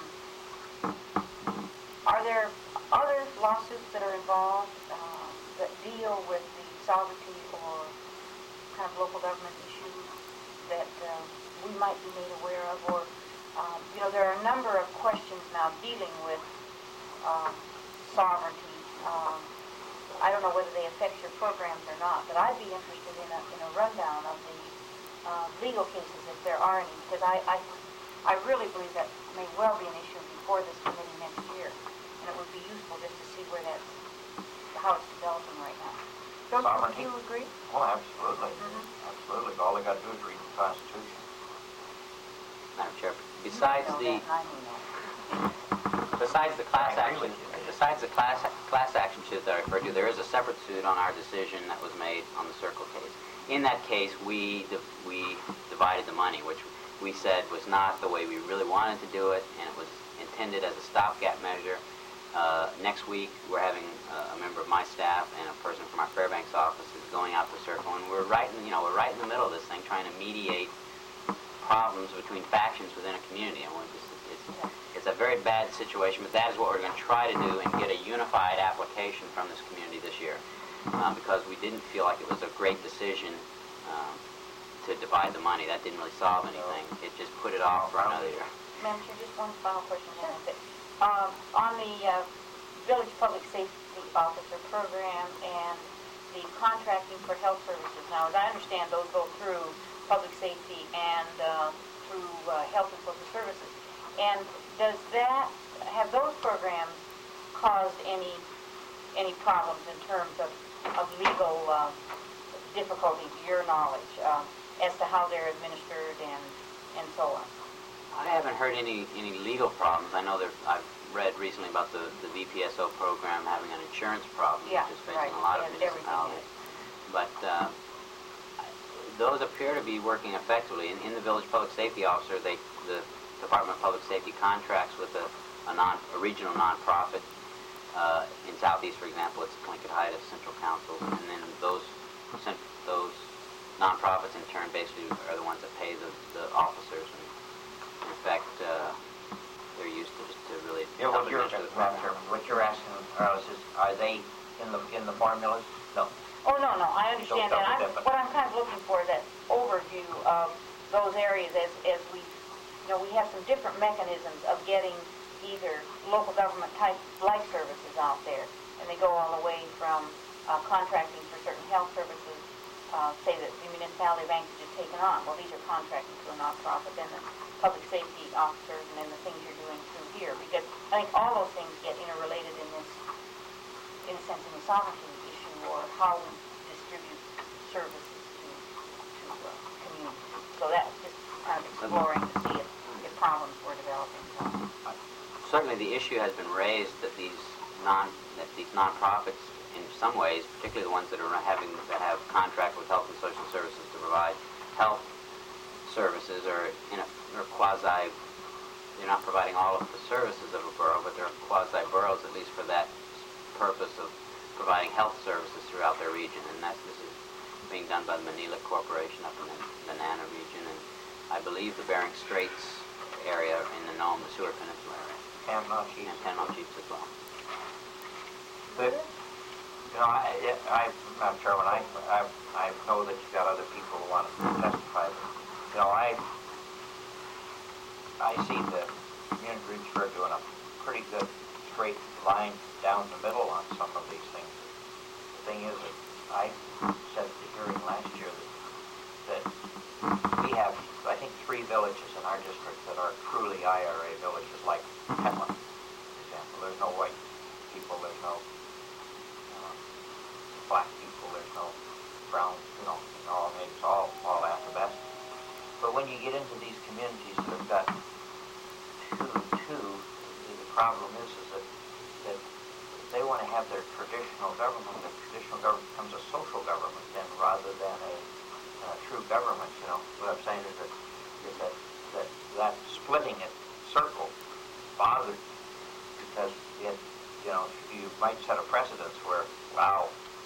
are there other lawsuits that are involved uh, that deal with the sovereignty or kind of local government issues that uh, we might be made aware of? Or, um, you know, there are a number of questions now dealing with um, sovereignty. Um, I don't know whether they affect your programs or not, but I'd be interested in a, in a rundown of the uh, legal cases, if there are any, because I, I, I really believe that may well be an issue before this committee next year, and it would be useful just to see where that's, how it's developing right now. Don't Sovereignty? you agree? Oh, absolutely. Mhm. Absolutely. All they got to do is read the Constitution. Madam Chair, besides You know the, that, and I know that. besides the class I agree action, with you. besides the class, class action suit that I referred to, there is a separate suit on our decision that was made on the Circle case. In that case, we, div- we divided the money, which we said was not the way we really wanted to do it, and it was intended as a stopgap measure. Uh, next week, we're having uh, a member of my staff and a person from our Fairbanks office is going out to Circle, and we're right in, you know, we're right in the middle of this thing, trying to mediate problems between factions within a community. And we're just, it's, it's a very bad situation, but that is what we're going to try to do and get a unified application from this community this year, um, because we didn't feel like it was a great decision um, to divide the money. That didn't really solve anything. It just put it off for another year. Madam Chair, just one final question. Sure. Um, on the uh, Village Public Safety Officer program and the contracting for health services, now as I understand, those go through public safety and uh, through uh, health and social services. And does that, have those programs caused any any problems in terms of, of legal uh, difficulty, to your knowledge, uh, as to how they're administered and, and so on? I haven't heard any, any legal problems. I know there, I've read recently about the, the V P S O program having an insurance problem, Yeah, which is facing right. a lot of And everything municipalities. But uh, those appear to be working effectively. In, in the Village Public Safety Officer, they, the Department of Public Safety contracts with a, a, non, a regional nonprofit. Uh, in Southeast, for example, it's Tlingit Heights Central Council, and then those those nonprofits in turn basically are the ones that pay the, the officers. And in fact, uh, they're used to just to really Yeah, help what you're, administer the Madam program. Chairman, what you're asking us is, are they in the, in the formulas? No. Oh, no, no, I understand Don't that. double I'm, dip it. what I'm kind of looking for is that overview of those areas as, as we, you know, we have some different mechanisms of getting either local government type life services out there, and they go all the way from uh, contracting for certain health services, uh, say that the municipality banks have just taken on. Well, these are contracting to a nonprofit, then the public safety officers, and then the things you're doing through here, because I think all those things get interrelated in this, in a sense, in the sovereignty issue, or how we distribute services to, to uh, communities. So that's just kind of exploring to see if, if problems were developing. So. Certainly, the issue has been raised that these non that these nonprofits, in some ways, particularly the ones that are having that have contract with health and social services to provide health services, are in a are quasi. They're not providing all of the services of a borough, but they're quasi boroughs, at least for that purpose of providing health services throughout their region. And that this is being done by the Manila Corporation up in the Banana region, and I believe the Bering Straits area in the Nome, the Seward Peninsula area. Panama Chiefs. And Panama Chiefs as well. But, you know, I, I, Madam Chairman, I, I, I know that you've got other people who want to testify, but, you know, I, I see the community groups are doing a pretty good straight line down the middle on some of these things. The thing is that I said at the hearing last year that, that we have, I think, three villages in our district that are truly I R A villages, like Penland, for example. There's no white people, there's no uh, black people, there's no brown, you know, all names, all, all Athabasca. But when you get into these communities that have got two, two, the problem is, is that, that they want to have their traditional government. Their traditional government becomes a social government then, rather than a uh, true government. You know, what I'm saying is that is that that, that splitting it circle bothered because it, you know, you might set a precedence where, wow,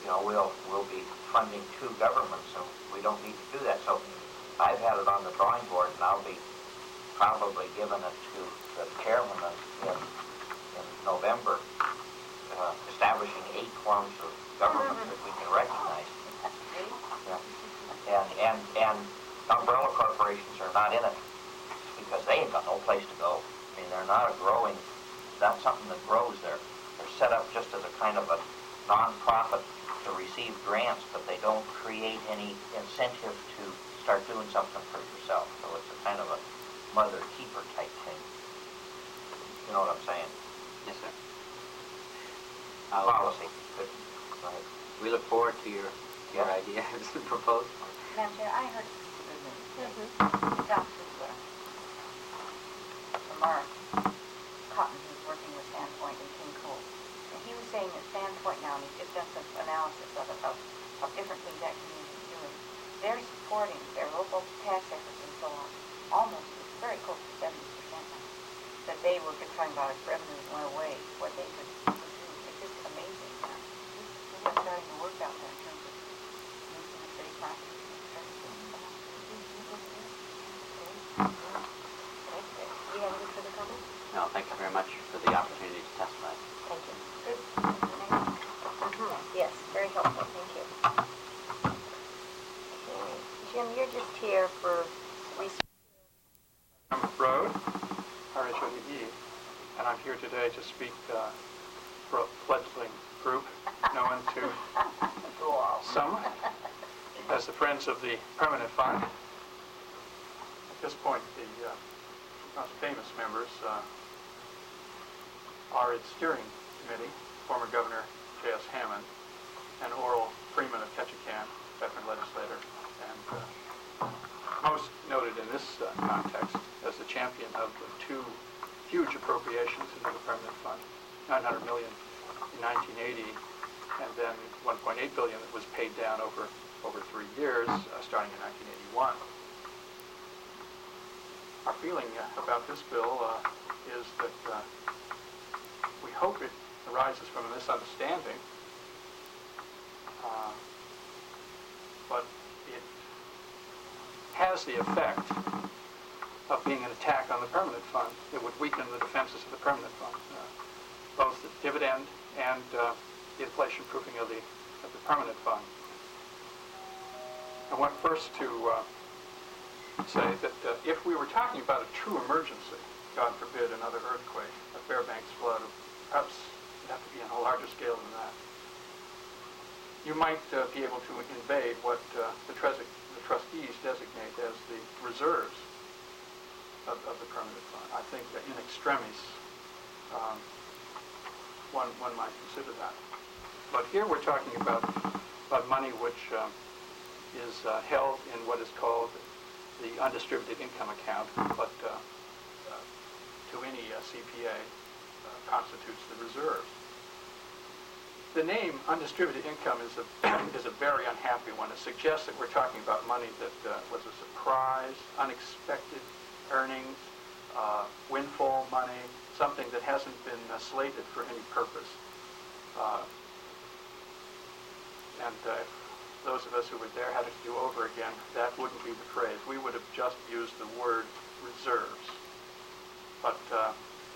you know, we'll, we'll be funding two governments, and we don't need to do that. So I've had it on the drawing board, and I'll be probably giving it to the chairman in, in November, uh, establishing eight forms of government that we can recognize. Yeah. And, and, and umbrella corporations are not in it because they ain't got no place to go. I mean, they're not a growing, not something that grows there. They're set up just as a kind of a non-profit to receive grants, but they don't create any incentive to start doing something for yourself. So it's a kind of a mother-keeper type thing. You know what I'm saying? Yes, sir. Policy. Good. Right. We look forward to your your Yeah. idea as proposed. Madam Chair, I heard Mm-hmm. John Fugler from our Cotton, who's working with Sandpoint and King Cole. And he was saying that Sandpoint now, and he's just done some analysis of it, of, of different things that community is doing. They're supporting their local tax efforts and so on, almost very close to seventy percent now. That they were concerned about if revenues went away, what they could do. It's just amazing now. We're starting to work out there in terms of moving the city property. Do you have any further comments? No, thank you very much for the opportunity to testify. Thank you. Good. Mm-hmm. Yes, very helpful. Thank you. Okay. Jim, you're just here for research. I'm Road, R H O D E, and I'm here today to speak uh, for a fledgling group known to some as the Friends of the Permanent Fund. At this point, the uh, most famous members uh, are its steering committee, former Governor J S Hammond, and Oral Freeman of Ketchikan, veteran legislator, and uh, most noted in this uh, context as the champion of the two huge appropriations into the permanent fund, nine hundred million dollars in nineteen eighty, and then one point eight billion dollars that was paid down over, over three years, uh, starting in nineteen eighty-one. Our feeling uh, about this bill uh, is that uh, we hope it arises from a misunderstanding, uh, but it has the effect of being an attack on the permanent fund. It would weaken the defenses of the permanent fund, uh, both the dividend and uh, the inflation proofing of the, of the permanent fund. I want first to uh, say that uh, if we were talking about a true emergency, God forbid another earthquake, a Fairbanks flood, perhaps it'd have to be on a larger scale than that, you might uh, be able to invade what uh, the, the trustees designate as the reserves of, of the permanent fund. I think that in extremis, um, one, one might consider that. But here we're talking about, about money which um, is uh, held in what is called the undistributed income account, but uh, uh, to any uh, C P A uh, constitutes the reserves. The name undistributed income is a, is a very unhappy one. It suggests that we're talking about money that uh, was a surprise, unexpected earnings, uh, windfall money, something that hasn't been uh, slated for any purpose. Uh, and uh, if those of us who were there had to do over again, that wouldn't be the phrase. We would have just used the word reserves. But uh,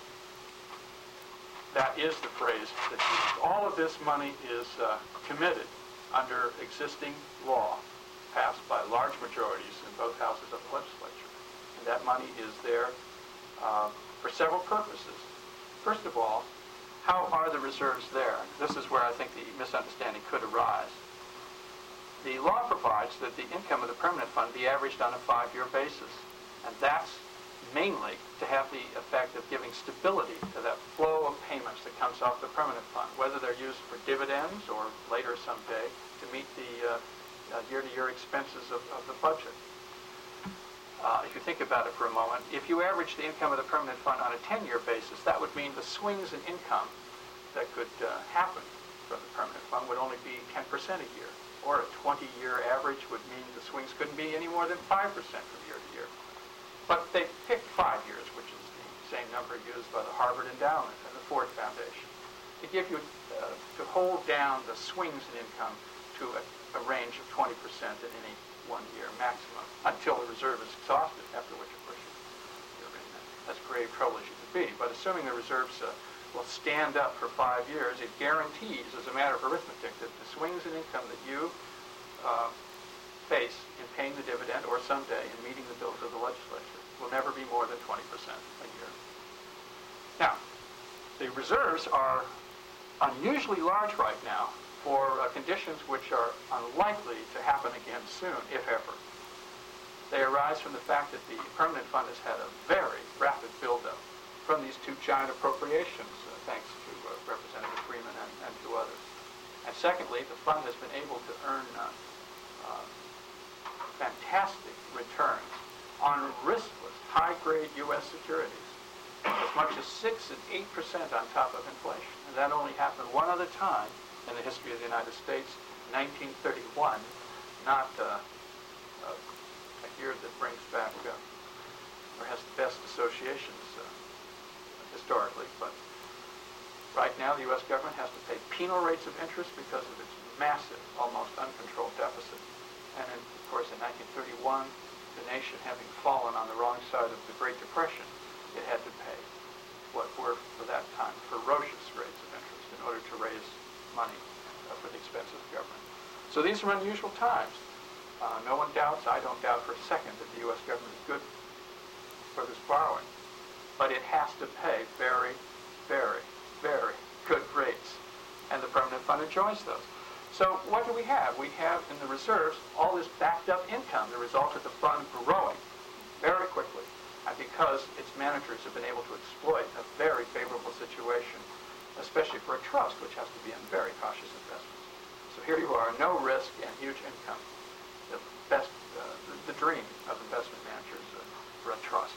that is the phrase that's used. All of this money is uh, committed under existing law passed by large majorities in both houses of the legislature. And that money is there uh, for several purposes. First of all, how are the reserves there? This is where I think the misunderstanding could arise. The law provides that the income of the permanent fund be averaged on a five-year basis. And that's mainly to have the effect of giving stability to that flow of payments that comes off the permanent fund, whether they're used for dividends or later someday to meet the uh, uh, year-to-year expenses of, of the budget. Uh, if you think about it for a moment, if you average the income of the permanent fund on a ten-year basis, that would mean the swings in income that could uh, happen from the permanent fund would only be ten percent a year. Or a twenty-year average would mean the swings couldn't be any more than five percent from year to year. But they picked five years, which is the same number used by the Harvard Endowment and the Ford Foundation. to give you, uh, to hold down the swings in income to a, a range of twenty percent in any one year maximum, until the reserve is exhausted, after which, of course, you're in as grave trouble as you could be. But assuming the reserves uh, will stand up for five years, it guarantees, as a matter of arithmetic, that the swings in income that you uh, face in paying the dividend or someday in meeting the bills of the legislature will never be more than twenty percent a year. Now, the reserves are unusually large right now for uh, conditions which are unlikely to happen again soon, if ever. They arise from the fact that the permanent fund has had a very rapid buildup from these two giant appropriations, uh, thanks to uh, Representative Freeman and, and to others. And secondly, the fund has been able to earn uh, uh, fantastic returns on riskless, high-grade U S securities, as much as six and eight percent on top of inflation. And that only happened one other time in the history of the United States, nineteen thirty-one, not uh, uh, a year that brings back uh, or has the best associations uh, historically, but right now the U S government has to pay penal rates of interest because of its massive, almost uncontrolled deficit. And in, of course, in nineteen thirty-one, the nation having fallen on the wrong side of the Great Depression, it had to pay what were, for that time, ferocious rates of interest in order to raise money uh, for the expense of the government. So these are unusual times. Uh, no one doubts, I don't doubt for a second, that the U S government is good for this borrowing. But it has to pay very, very, very good rates. And the permanent fund enjoys those. So what do we have? We have in the reserves all this backed up income, the result of the fund growing very quickly. And because its managers have been able to exploit a very favorable situation, especially for a trust, which has to be in very cautious investments. So here you are, no risk and huge income. The best, uh, the, the dream of investment managers uh, for a trust.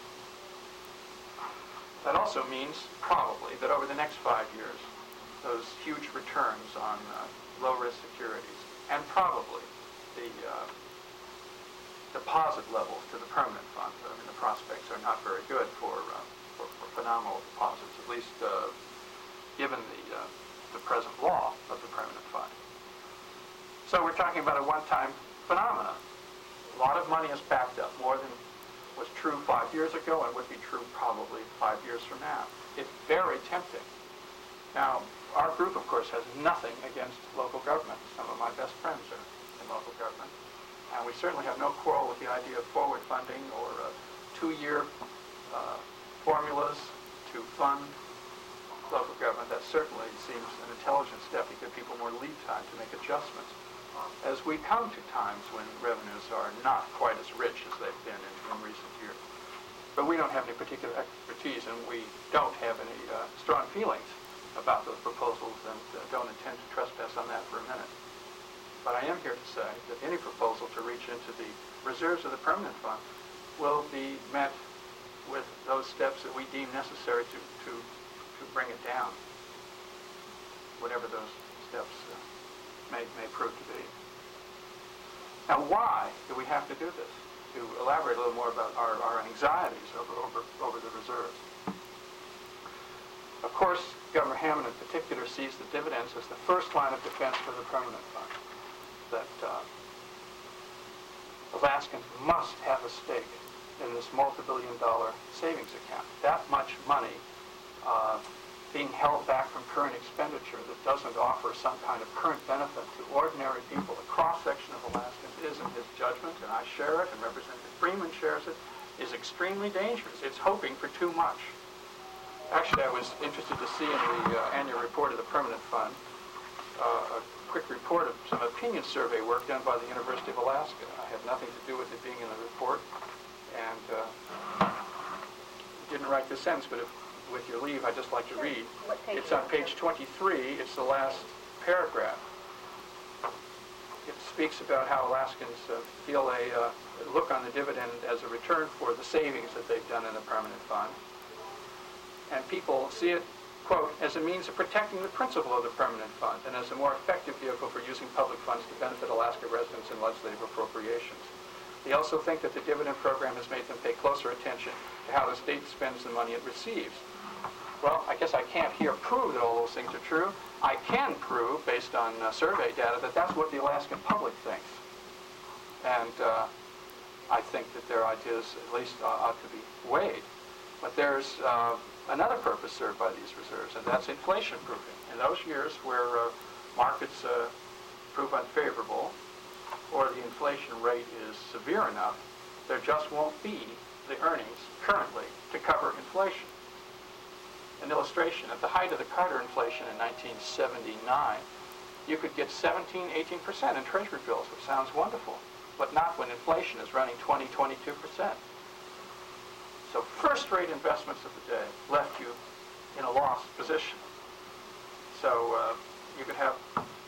That also means, probably, that over the next five years, those huge returns on uh, low-risk securities, and probably the uh, deposit levels to the permanent fund, I mean, the prospects are not very good for, uh, for, for phenomenal deposits, at least uh, given the, uh, the present law of the permanent fund. So we're talking about a one-time phenomenon. A lot of money is backed up, more than was true five years ago and would be true probably five years from now. It's very tempting. Now, our group, of course, has nothing against local government. Some of my best friends are in local government. And we certainly have no quarrel with the idea of forward funding or uh, two-year uh, formulas to fund local government. That certainly seems an intelligent step to give people more lead time to make adjustments. As we come to times when revenues are not quite as rich as they've been in, in recent years. But we don't have any particular expertise, and we don't have any uh, strong feelings about those proposals, and uh, don't intend to trespass on that for a minute. But I am here to say that any proposal to reach into the reserves of the permanent fund will be met with those steps that we deem necessary to, to, to bring it down, whatever those steps uh, may, may prove to be. Now, why do we have to do this? To elaborate a little more about our, our anxieties over, over, over the reserves. Of course, Governor Hammond in particular sees the dividends as the first line of defense for the permanent fund. That uh, Alaskans must have a stake in this multi-billion dollar savings account. That much money uh, being held back from current expenditure that doesn't offer some kind of current benefit to ordinary people, the cross-section of Alaskans, is in his judgment, and I share it, and Representative Freeman shares it, is extremely dangerous. It's hoping for too much. Actually, I was interested to see in the uh, annual report of the Permanent Fund uh, a quick report of some opinion survey work done by the University of Alaska. I had nothing to do with it being in the report, and uh, didn't write this sentence, but if, with your leave, I'd just like to read. It's on page twenty-three. It's the last paragraph. It speaks about how Alaskans uh, feel a uh, look on the dividend as a return for the savings that they've done in the permanent fund. And people see it, quote, as a means of protecting the principle of the permanent fund and as a more effective vehicle for using public funds to benefit Alaska residents in legislative appropriations. They also think that the dividend program has made them pay closer attention to how the state spends the money it receives. Well, I guess I can't here prove that all those things are true. I can prove, based on uh, survey data, that that's what the Alaskan public thinks. And uh, I think that their ideas at least uh, ought to be weighed. But there's uh, another purpose served by these reserves, and that's inflation proofing. In those years where uh, markets uh, prove unfavorable, or the inflation rate is severe enough, there just won't be the earnings currently to cover inflation. An illustration, at the height of the Carter inflation in nineteen seventy-nine, you could get seventeen, eighteen percent in treasury bills, which sounds wonderful, but not when inflation is running twenty, twenty-two percent. So first-rate investments of the day left you in a lost position. So uh, you could have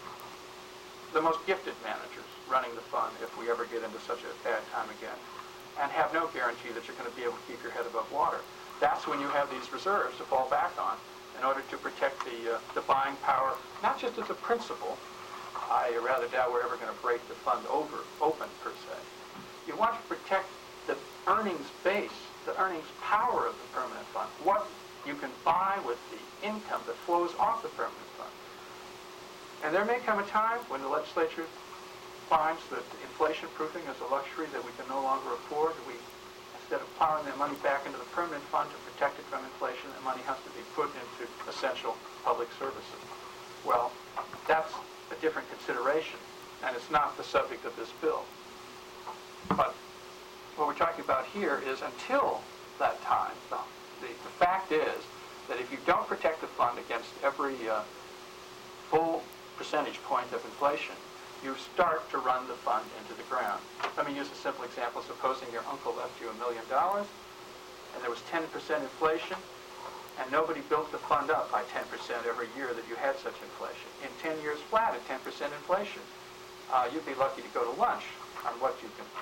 the most gifted managers running the fund if we ever get into such a bad time again, and have no guarantee that you're going to be able to keep your head above water. That's when you have these reserves to fall back on in order to protect the, uh, the buying power, not just as a principle. I rather doubt we're ever going to break the fund over, open, per se. You want to protect the earnings base, the earnings power of the permanent fund, what you can buy with the income that flows off the permanent fund. And there may come a time when the legislature finds that inflation proofing is a luxury that we can no longer afford. We, instead of plowing that money back into the permanent fund to protect it from inflation, the money has to be put into essential public services. Well, that's a different consideration, and it's not the subject of this bill. But what we're talking about here is until that time, the, the, the fact is that if you don't protect the fund against every uh, full percentage point of inflation, you start to run the fund into the ground. Let me use a simple example. Supposing your uncle left you a million dollars, and there was ten percent inflation, and nobody built the fund up by ten percent every year that you had such inflation. In ten years flat at ten percent inflation, uh, you'd be lucky to go to lunch on what you can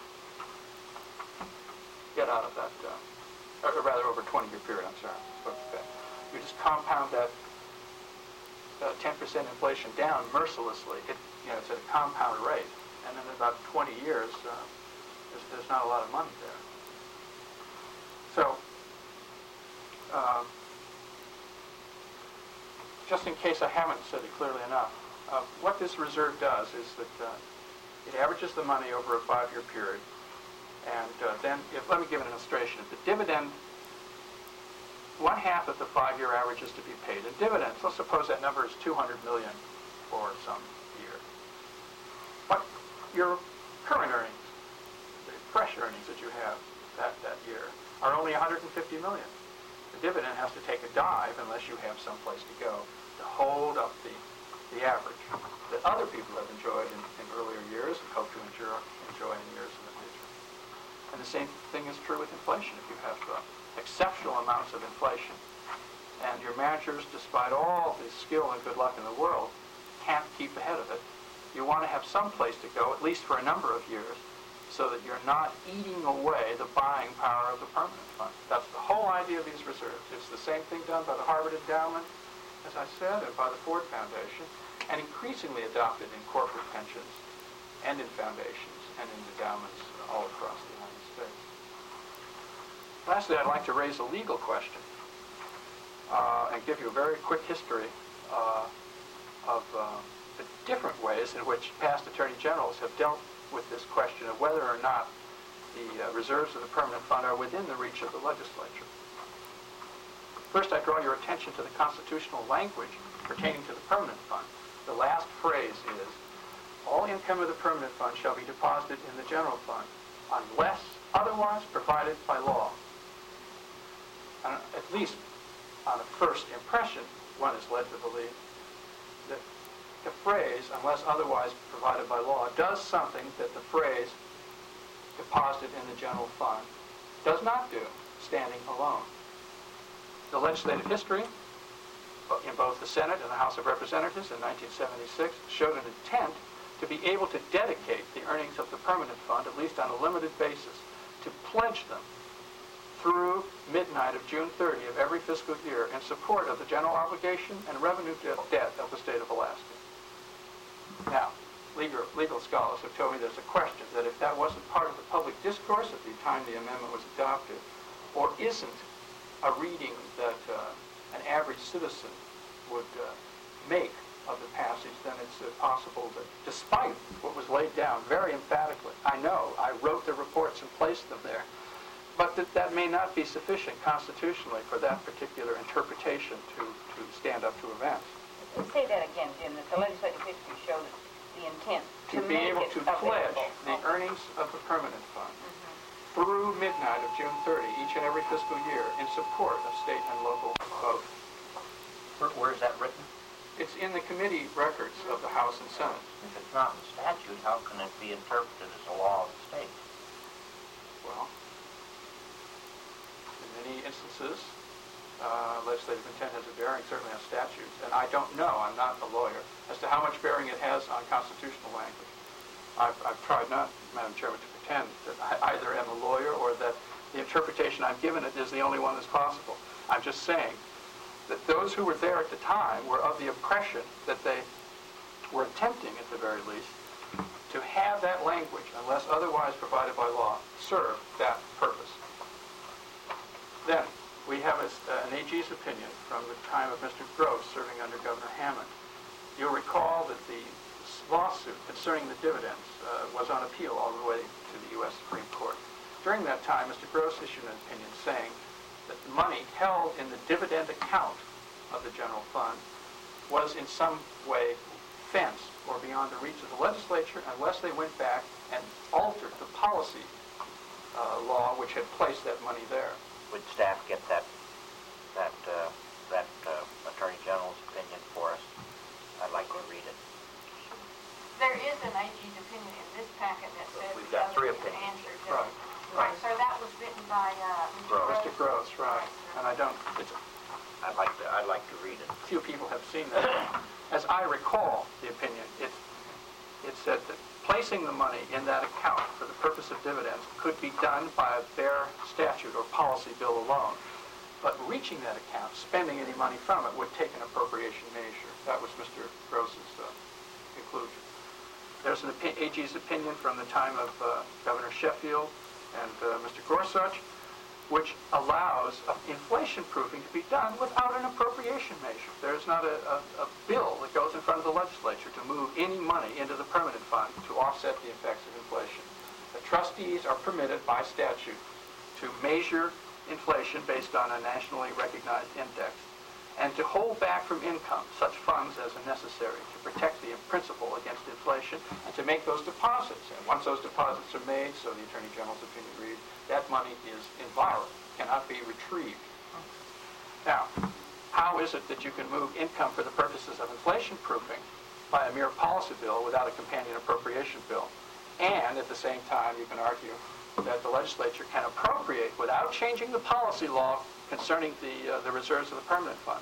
get out of that, uh, or rather over a twenty-year period, I'm sorry. You just compound that uh, ten percent inflation down mercilessly. It, you know, it's at a compound rate, and in about twenty years, uh, there's, there's not a lot of money there. So, uh, just in case I haven't said it clearly enough, uh, what this reserve does is that uh, it averages the money over a five-year period, and uh, then, if, let me give an illustration. If the dividend, one half of the five-year average is to be paid in dividends. Let's suppose that number is two hundred million for some year. What your current earnings, the fresh earnings that you have that, that year, are only one hundred fifty million. The dividend has to take a dive unless you have some place to go to hold up the, the average that other people have enjoyed in, in earlier years and hope to enjoy, enjoy in years in the future. And the same thing is true with inflation. If you have uh, exceptional amounts of inflation, and your managers, despite all the skill and good luck in the world, can't keep ahead of it, you want to have some place to go, at least for a number of years, so that you're not eating away the buying power of the permanent fund. That's the whole idea of these reserves. It's the same thing done by the Harvard Endowment, as I said, and by the Ford Foundation, and increasingly adopted in corporate pensions and in foundations and in endowments all across the United States. Lastly, I'd like to raise a legal question uh, and give you a very quick history uh, of uh, the different ways in which past attorney generals have dealt with this question of whether or not the uh, reserves of the permanent fund are within the reach of the legislature. First, I draw your attention to the constitutional language pertaining to the permanent fund. The last phrase is, all income of the permanent fund shall be deposited in the general fund unless otherwise provided by law. And at least on a first impression, one is led to believe that the phrase, unless otherwise provided by law, does something that the phrase deposited in the general fund does not do, standing alone. The legislative history in both the Senate and the House of Representatives in nineteen seventy-six showed an intent to be able to dedicate the earnings of the permanent fund, at least on a limited basis, to pledge them through midnight of June thirtieth of every fiscal year in support of the general obligation and revenue debt of the state of Alaska. Now, legal, legal scholars have told me there's a question that if that wasn't part of the public discourse at the time the amendment was adopted, or isn't a reading that uh, an average citizen would uh, make of the passage, then it's uh, possible that, despite what was laid down very emphatically, I know, I wrote the reports and placed them there, but that, that may not be sufficient constitutionally for that particular interpretation to, to stand up to events. Say that again, Jim, that the legislative history showed the intent To to be make able it to available. pledge the earnings of the permanent fund through midnight of June thirtieth, each and every fiscal year, in support of state and local vote. Where, where is that written? It's in the committee records of the House and Senate. If it's not in statute, how can it be interpreted as a law of the state? Well, in many instances, uh, legislative intent has a bearing, certainly on statutes, and I don't know, I'm not a lawyer, as to how much bearing it has on constitutional language. I've, I've tried not, Madam Chairman, to pretend that I either am a lawyer or that the interpretation I've given it is the only one that's possible. I'm just saying that those who were there at the time were of the impression that they were attempting, at the very least, to have that language, unless otherwise provided by law, serve that purpose. Then, we have a, an A G's opinion from the time of Mister Gross serving under Governor Hammond. You'll recall that the lawsuit concerning the dividends uh, was on appeal all the way to the U S Supreme Court. During that time, Mister Gross issued an opinion saying that the money held in the dividend account of the general fund was in some way fenced or beyond the reach of the legislature unless they went back and altered the policy uh, law which had placed that money there. Would staff get that that uh, that uh, Attorney General's opinion for us? I'd like to read it. There is an A G's opinion in this packet that says We've the got three other opinions. answers. Right. Right, so that was written by uh, Mister Gross. Mister Gross, right. And I don't, it's, I'd like to, I'd like to read it. few people have seen that. As I recall the opinion, it, it said that placing the money in that account for the purpose of dividends could be done by a bare statute or policy bill alone. But reaching that account, spending any money from it, would take an appropriation measure. That was Mister Gross's uh, conclusion. There's an opi- A G's opinion from the time of uh, Governor Sheffield and uh, Mister Gorsuch, which allows uh, inflation proofing to be done without an appropriation measure. There's not a, a, a bill that goes in front of the legislature to move any money into the permanent fund to offset the effects of inflation. The trustees are permitted by statute to measure inflation based on a nationally recognized index and to hold back from income such funds as are necessary to protect the principal against inflation and to make those deposits. And once those deposits are made, so the Attorney General's opinion reads, that money is inviolate, cannot be retrieved. Now, how is it that you can move income for the purposes of inflation proofing by a mere policy bill without a companion appropriation bill? And at the same time, you can argue that the legislature can appropriate without changing the policy law concerning the, uh, the reserves of the permanent fund.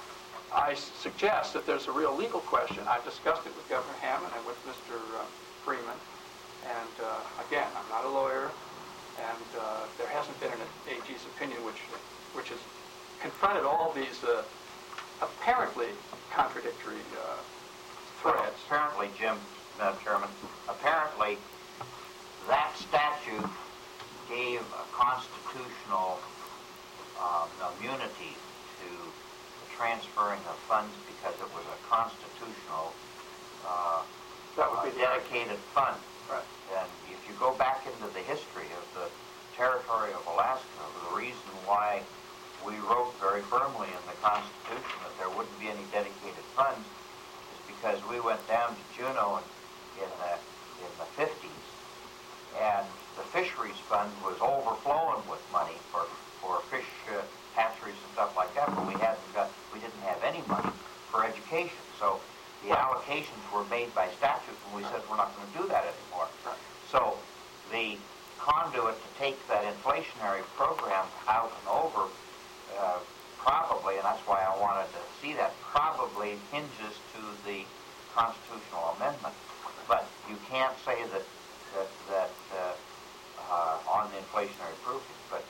I suggest that there's a real legal question. I've discussed it with Governor Hammond and with Mister Uh, Freeman. And uh, again, I'm not a lawyer, and uh, there hasn't been an A G's opinion which, which has confronted all these uh, apparently contradictory uh, Well, threads. apparently, Jim, Madam Chairman, apparently that statute gave a constitutional um, immunity to the transferring of funds because it was a constitutional uh, That would be the dedicated fund. Right. And if you go back into the history of the territory of Alaska, the reason why we wrote very firmly in the Constitution that there wouldn't be any dedicated funds is because we went down to Juneau in, in the in the fifties, and the fisheries fund was overflowing with money for for fish uh, hatcheries and stuff like that, but we hadn't got we didn't have any money for education. So the allocations were made by statute, and we said we're not going to do that anymore. Right. So the conduit to take that inflationary program out and over uh, probably, and that's why I wanted to see that, probably hinges to the constitutional amendment. But you can't say that that, that uh, uh, on the inflationary proofing. But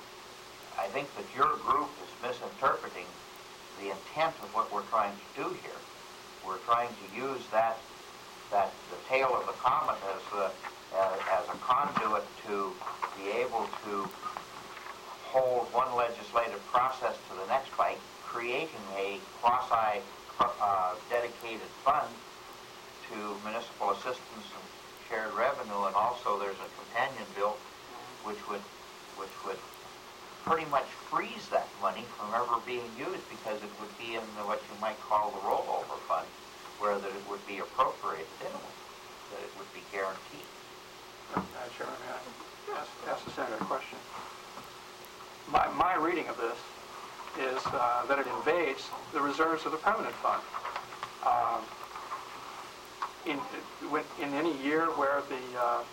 I think that your group is misinterpreting the intent of what we're trying to do here. We're trying to use that that the tail of the comet as a, uh, as a conduit to be able to hold one legislative process to the next by creating a quasi uh, dedicated fund to municipal assistance and shared revenue, and also there's a companion bill which would which would pretty much freeze that money from ever being used, because it would be in the, what you might call the rollover fund, where that it would be appropriated anyway, that it would be guaranteed. Madam Chairman, may I ask, ask the Senator a question? My, my reading of this is uh, that it invades the reserves of the permanent fund. Um, in, in any year where the uh,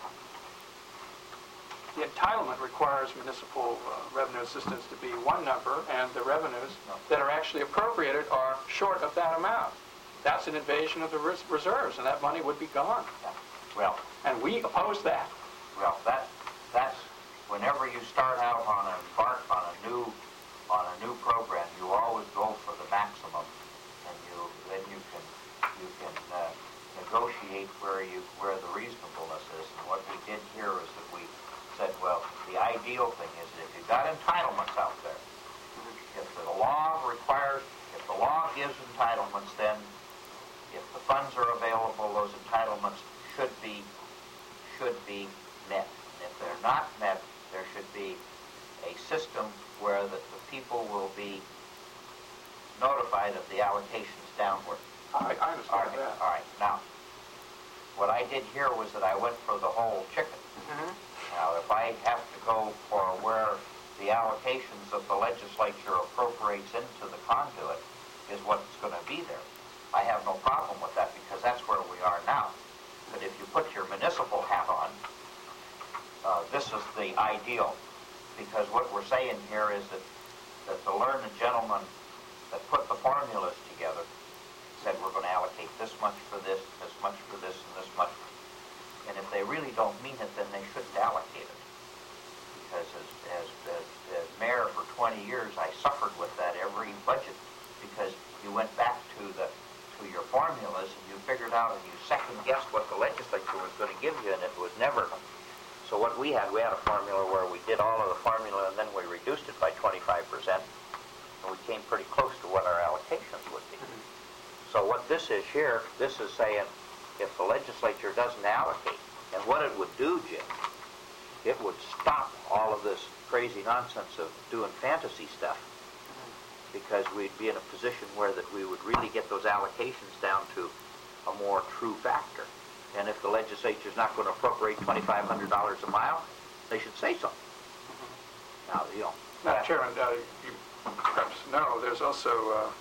the entitlement requires municipal uh, revenue assistance to be one number, and the revenues that are actually appropriated are short of that amount. That's an invasion of the res reserves, and that money would be gone. Yeah. Well, and we oppose that. Well, that that's whenever you start out on an embark on a new on a new program, you always go for the maximum, and you then you can you can uh, negotiate where you where the reasonableness is. And what we did here is that we said, well, the ideal thing is that if you've got entitlements out there, if the law requires, if the law gives entitlements, then if the funds are available, those entitlements should be should be met. And if they're not met, there should be a system where the, the people will be notified of the allocations downward. I, I understand all right, that. All right. Now, what I did here was that I went for the whole chicken. Mm-hmm. Now, if I have to go for where the allocations of the legislature appropriates into the conduit is what's going to be there, I have no problem with that, because that's where we are now. But if you put your municipal hat on, uh, this is the ideal, because what we're saying here is that, that the learned gentleman that put the formulas together said we're going to allocate this much for this, this much for this, and this much. And if they really don't mean it, then they shouldn't allocate it. Because as, as, as, as mayor for twenty years, I suffered with that every budget, because you went back to the to your formulas and you figured out and you second guessed what the legislature was going to give you, and it was never. So what we had, we had a formula where we did all of the formula and then we reduced it by twenty-five percent, and we came pretty close to what our allocations would be. So what this is here, this is saying, if the legislature doesn't allocate, and what it would do, Jim, it would stop all of this crazy nonsense of doing fantasy stuff, because we'd be in a position where that we would really get those allocations down to a more true factor. And if the legislature's not going to appropriate twenty-five hundred dollars a mile, they should say so. Mm-hmm. Now, you know. Madam Chairman, uh, you perhaps know there's also uh,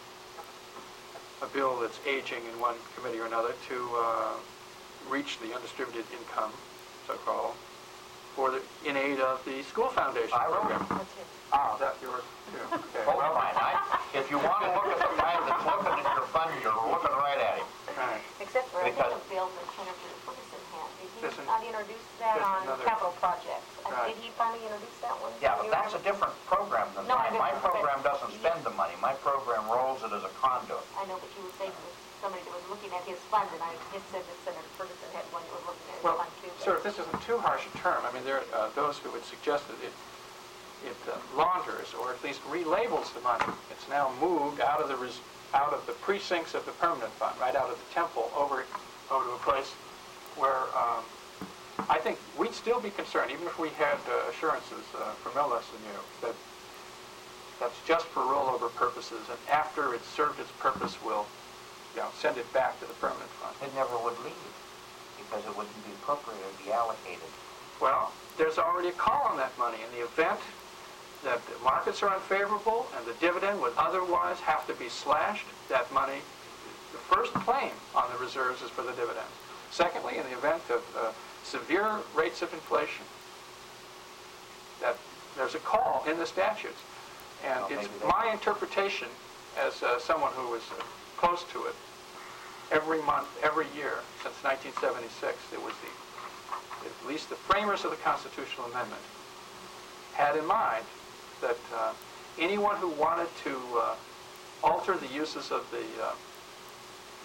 a bill that's aging in one committee or another to uh, reach the undistributed income, so-called, for the, in aid of the school foundation I wrote program. it. Ah, that's yours too. Okay. Oh, well, fine. I, if you want to look at the guy that's looking at your fund, you're looking right at him. Right. Except for, I think, Because- a bill that Senator Ferguson had. Did he Listen, not introduce that just on another- capital projects? Uh, Right. Did he finally introduce that one? Yeah, Do but you that's a remember? different program than No, I mine. My didn't- program but- doesn't spend the money. My program rolls it as a conduit. I know, but you were saying that somebody that was looking at his fund, and I just said that Senator Ferguson had one that was looking at his Well, fund too. but- sir, if this isn't too harsh a term, I mean, there are uh, those who would suggest that it, it uh, launders, or at least relabels the money. It's now moved out of the res out of the precincts of the permanent fund, right out of the temple, over, over to a place where um, I think we'd still be concerned, even if we had uh, assurances uh, from Millis and you, that that's just for rollover purposes, and after it's served its purpose, we'll you know, send it back to the permanent fund. It never would leave, because it wouldn't be appropriate to be allocated. Well, there's already a call on that money. In the event that the markets are unfavorable and the dividend would otherwise have to be slashed, that money, the first claim on the reserves is for the dividend. Secondly, in the event of uh, severe rates of inflation, that there's a call in the statutes. And Well, it's maybe they- my interpretation, as uh, someone who was uh, close to it, every month, every year, since nineteen seventy-six, it was the at least the framers of the constitutional amendment had in mind that uh, anyone who wanted to uh, alter the uses of the, uh, the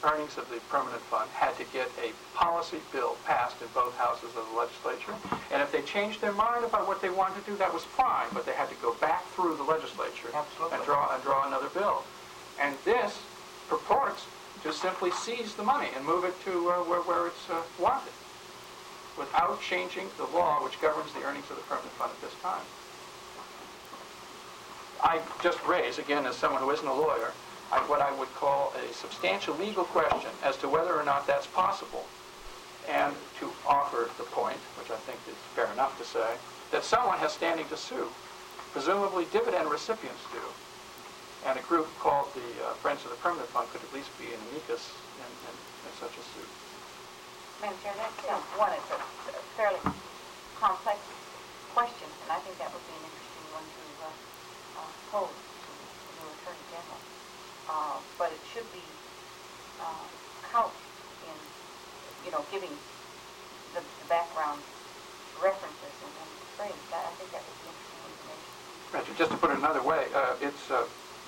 earnings of the permanent fund had to get a policy bill passed in both houses of the legislature. And if they changed their mind about what they wanted to do, that was fine, but they had to go back through the legislature Absolutely. and draw and draw another bill. And this purports to simply seize the money and move it to uh, where, where it's uh, wanted, without changing the law which governs the earnings of the permanent fund at this time. I just raise, again, as someone who isn't a lawyer, I, what I would call a substantial legal question as to whether or not that's possible, and to offer the point, which I think is fair enough to say, that someone has standing to sue. Presumably dividend recipients do. And a group called the uh, Friends of the Permanent Fund could at least be an amicus in, in, in such a suit. Madam Chair, that's, uh, one, it's a fairly complex question, and I think that would be an interesting one to uh, uh, pose to the new Attorney General. Uh, but it should be uh, couched in, you know, giving the, the background references and, and phrase. I, I think that would be interesting information. Right, just to put it another way, uh, it's uh,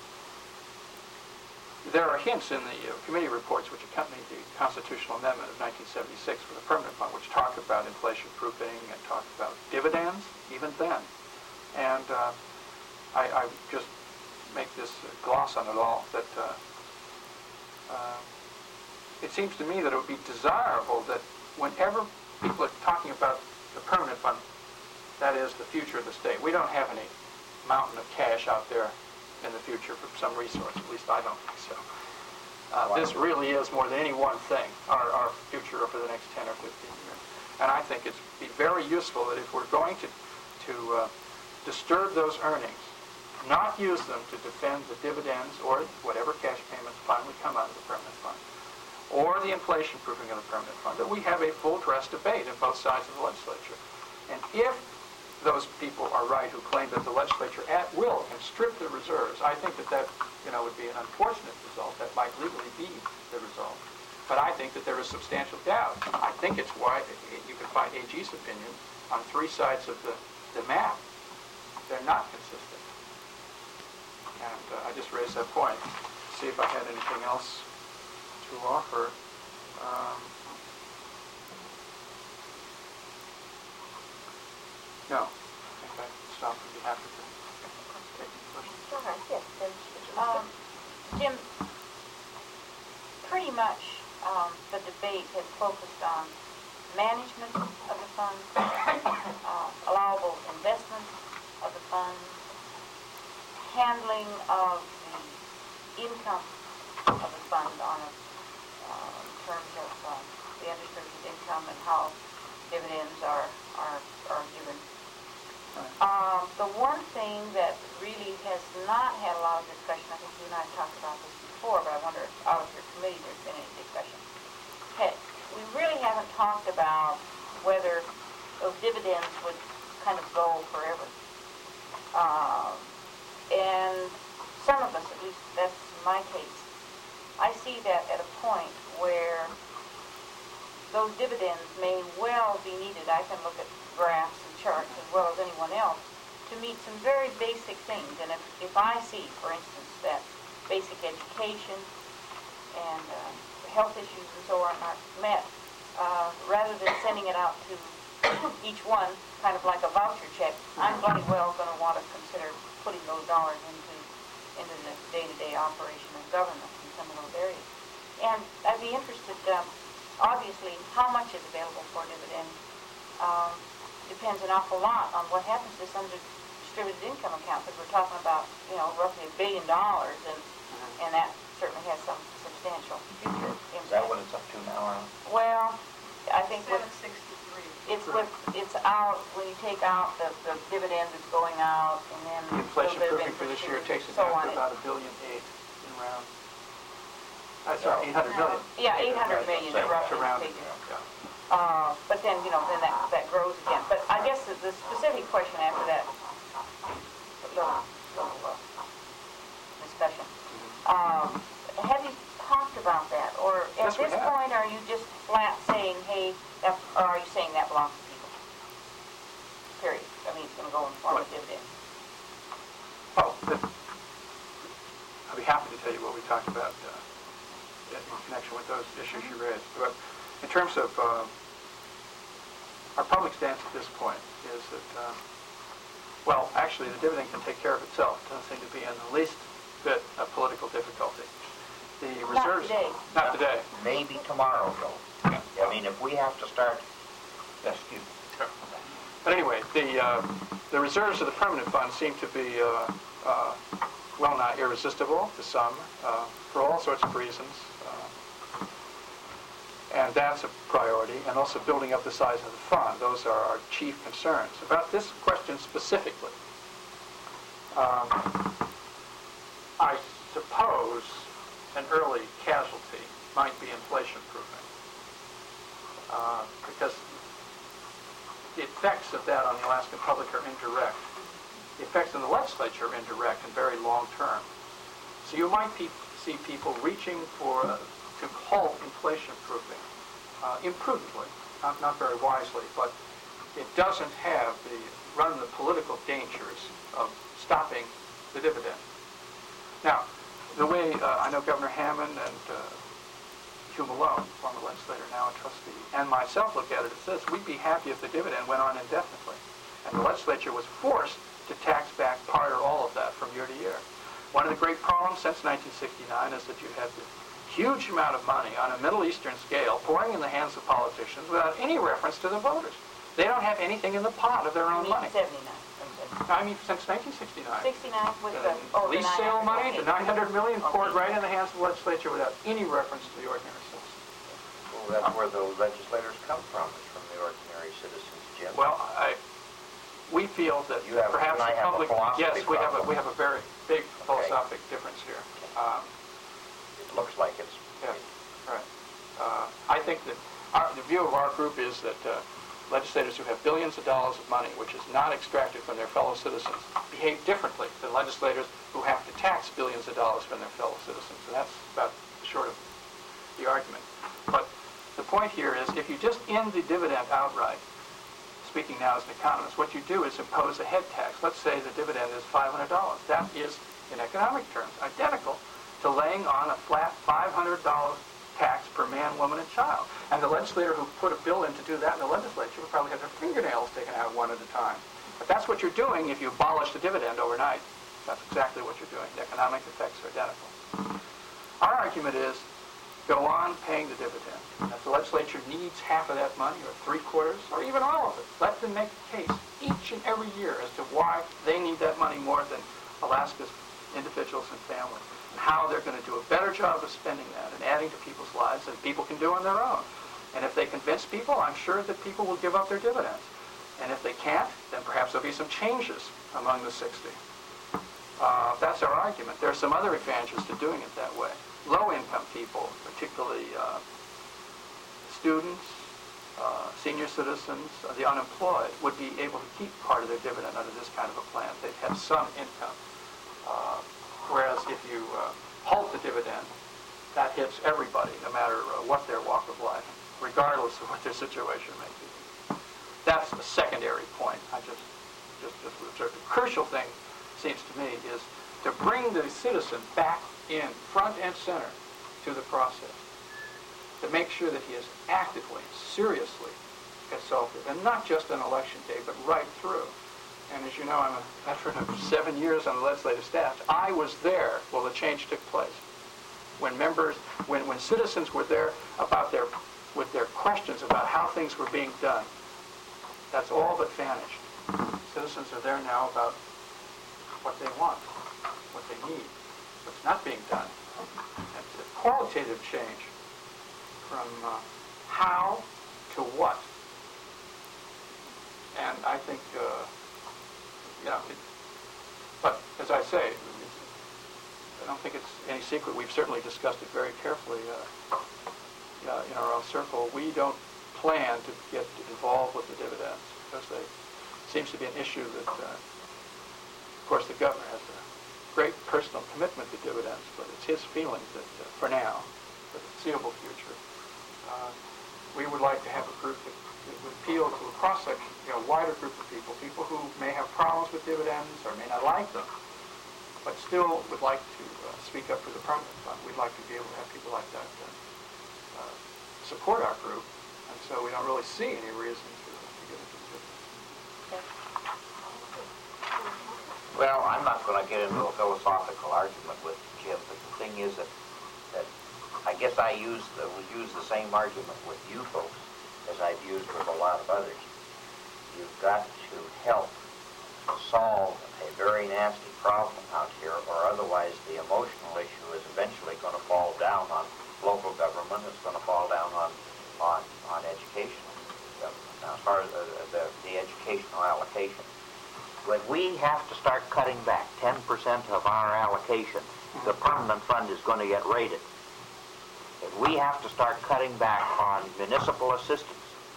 there are hints in the uh, committee reports which accompany the constitutional amendment of nineteen seventy-six for the permanent fund, which talk about inflation proofing and talk about dividends even then. And uh, I, I just make this uh, gloss on it all that uh, uh, it seems to me that it would be desirable that whenever people are talking about the permanent fund, that is the future of the state, we don't have any mountain of cash out there in the future for some resource. At least I don't think so. Uh, this really is more than any one thing, our, our future for the next ten or fifteen years. And I think it's be very useful that if we're going to, to uh, disturb those earnings, not use them to defend the dividends or whatever cash payments finally come out of the permanent fund, or the inflation proofing of the permanent fund, that we have a full dress debate in both sides of the legislature. And if those people are right who claim that the legislature at will can strip the reserves, I think that that, you know, would be an unfortunate result. That might legally be the result. But I think that there is substantial doubt. I think it's why you can find A G's opinion on three sides of the, the map. They're not consistent. And uh, I just raised that point. See if I had anything else to offer. Um, no. I think I stop and be happy to take any questions. All right, yes. then- Um, Jim, pretty much um, the debate has focused on management of the fund, uh, allowable investments of the fund, handling of the income of the fund on a, uh, in terms of uh, the undistributed income and how dividends are are, are given. Um, the one thing that really has not had a lot of discussion, I think you and I talked about this before, but I wonder if out of your committee there's been any discussion. Okay, we really haven't talked about whether those dividends would kind of go forever. Um, and some of us, at least that's my case, I see that at a point where those dividends may well be needed. I can look at graphs and charts as well as anyone else to meet some very basic things. And if, if I see, for instance, that basic education and uh, health issues and so on aren't met, uh, rather than sending it out to each one, kind of like a voucher check, I'm bloody well going to want to consider putting those dollars into into the day-to-day operation of government in some of those areas. And I'd be interested, um, obviously, how much is available for dividend um, depends an awful lot on what happens to this undistributed income account, because we're talking about, you know, roughly a billion dollars, and and that certainly has some substantial future impact. Is that what it's up to now, Alan? Well, I think with, seven sixty-three. it's with, it's out, when you take out the, the dividend that's going out, and then The inflation a little bit proofing of for this year interest takes it and so down on. to about a billion eight in round. Uh, sorry, eight hundred million. Yeah, eight hundred million Right, roughly. To round it, figure. yeah. Uh, but then, you know, then that, that grows again. But I guess the, the specific question after that little, little uh, discussion, um, have you talked about that? Or at Yes, we this have. point, are you just flat saying, hey, that, or are you saying that belongs to people? Period. I mean, it's going to go in the form of What? dividend. Oh, the, I'll be happy to tell you what we talked about uh, in connection with those issues you raised. But in terms of uh, our public stance at this point is that, uh, well, actually the dividend can take care of itself. It doesn't seem to be in the least bit of political difficulty. The reserves... today. Not today. Maybe tomorrow, though. I mean, if we have to start, excuse me. Sure. But anyway, the uh, the reserves of the permanent fund seem to be uh, uh, well nigh irresistible to some uh, for all sorts of reasons, uh, and that's a priority. And also building up the size of the fund; those are our chief concerns. About this question specifically, um, I suppose an early casualty might be inflation proofing, uh, because the effects of that on the Alaskan public are indirect. The effects in the legislature are indirect and very long-term. So you might pe- see people reaching for uh, to halt inflation proofing uh, imprudently, not, not very wisely, but it doesn't have the run the political dangers of stopping the dividend. Now, the way uh, I know Governor Hammond and uh, Hugh Malone, former legislator, now a trustee, and myself look at it as this: we'd be happy if the dividend went on indefinitely. And the legislature was forced to tax back part or all of that from year to year. One of the great problems since nineteen sixty-nine is that you had this huge amount of money on a Middle Eastern scale pouring in the hands of politicians without any reference to the voters. They don't have anything in the pot of their own money. seventy-nine. I mean, since nineteen sixty-nine. sixty-nine was The the, oh, the lease sale money, okay. the nine hundred million poured Okay. right in the hands of the legislature without any reference to the ordinary citizen. Well, that's where the legislators come from, is from the ordinary citizens, Jim. Well, I, we feel that You have- perhaps you and I the have a public, philosophy yes, we have a, problem. we have a very big philosophic difference here. Um, It looks like it's... yeah, right. Uh, I think that our, the view of our group is that uh, legislators who have billions of dollars of money, which is not extracted from their fellow citizens, behave differently than legislators who have to tax billions of dollars from their fellow citizens. And that's about short of the argument. But the point here is, if you just end the dividend outright, speaking now as an economist, what you do is impose a head tax. Let's say the dividend is five hundred dollars. That is, in economic terms, identical to laying on a flat five hundred dollars tax per man, woman, and child. And the legislator who put a bill in to do that in the legislature would probably have their fingernails taken out one at a time. But that's what you're doing if you abolish the dividend overnight. That's exactly what you're doing. The economic effects are identical. Our argument is, go on paying the dividend. If the legislature needs half of that money, or three quarters, or even all of it, let them make a case each and every year as to why they need that money more than Alaska's individuals and families, and how they're going to do a better job of spending that and adding to people's lives than people can do on their own. And if they convince people, I'm sure that people will give up their dividends. And if they can't, then perhaps there'll be some changes among the sixty. Uh, that's our argument. There are some other advantages to doing it that way. Low-income people, particularly uh, students, uh, senior citizens, uh, the unemployed, would be able to keep part of their dividend under this kind of a plan. They'd have some income. Uh, whereas if you uh, halt the dividend, that hits everybody, no matter uh, what their walk of life, regardless of what their situation may be. That's the secondary point. I just, just, just observed. The crucial thing, seems to me, is to bring the citizen back in front and center to the process, to make sure that he is actively, seriously consulted, and not just on election day, but right through. And as you know, I'm a veteran of seven years on the legislative staff. I was there while the change took place. When members, when, when citizens were there about their, with their questions about how things were being done, that's all but vanished. Citizens are there now about what they want, what they need, what's not being done. It's a qualitative change from uh, how to what. And I think, uh, you know, it, but as I say, it's, I don't think it's any secret. We've certainly discussed it very carefully uh, uh, in our own circle. We don't plan to get involved with the dividends because they seems to be an issue that, uh, of course, the governor has a great personal commitment to dividends, but it's his feeling that, uh, for now, for the foreseeable future, uh, we would like to have a group that, that would appeal to a cross-section, you know, wider group of people, people who may have problems with dividends or may not like them, but still would like to uh, speak up for the permanent fund. We'd like to be able to have people like that uh, uh, support our group, and so we don't really see any reason to, to get into the business. Well, I'm not going to get into a philosophical argument with Jim, but the thing is that, that I guess I use the, would use the same argument with you folks as I've used with a lot of others. You've got to help solve a very nasty problem out here, or otherwise the emotional issue is eventually going to fall down on local government. It's going to fall down on on on education. Now, as far as the, the, the educational allocation, When we have to start cutting back ten percent of our allocation, the permanent fund is going to get raided. If we have to start cutting back on municipal assistance,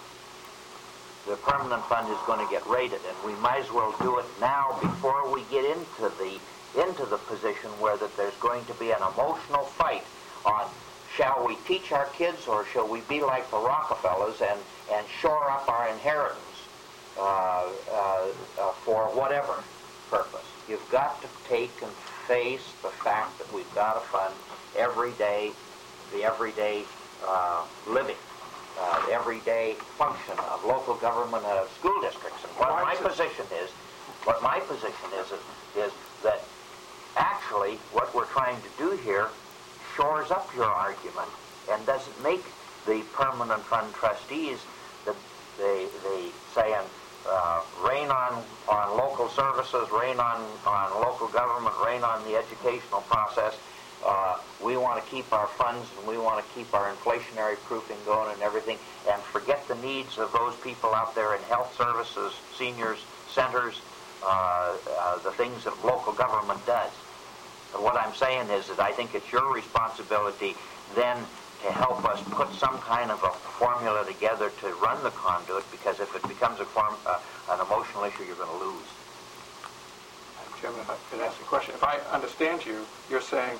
the permanent fund is going to get raided, and we might as well do it now before we get into the into the position where that there's going to be an emotional fight on shall we teach our kids or shall we be like the Rockefellers and and shore up our inheritance uh, uh, uh, for whatever purpose. You've got to take and face the fact that we've got to fund everyday the everyday uh, living. Uh, the everyday function of local government and of school districts. And what my position is, what my position is, is, is that actually what we're trying to do here shores up your argument and doesn't make the permanent fund trustees the they they saying uh, rain on on local services, rain on on local government, rain on the educational process. Uh, we want to keep our funds and we want to keep our inflationary proofing going and everything, and forget the needs of those people out there in health services, seniors, centers, uh, uh, the things that local government does. And what I'm saying is that I think it's your responsibility then to help us put some kind of a formula together to run the conduit, because if it becomes a form, uh, an emotional issue, you're going to lose. Chairman, if I could ask a question. If I understand you, you're saying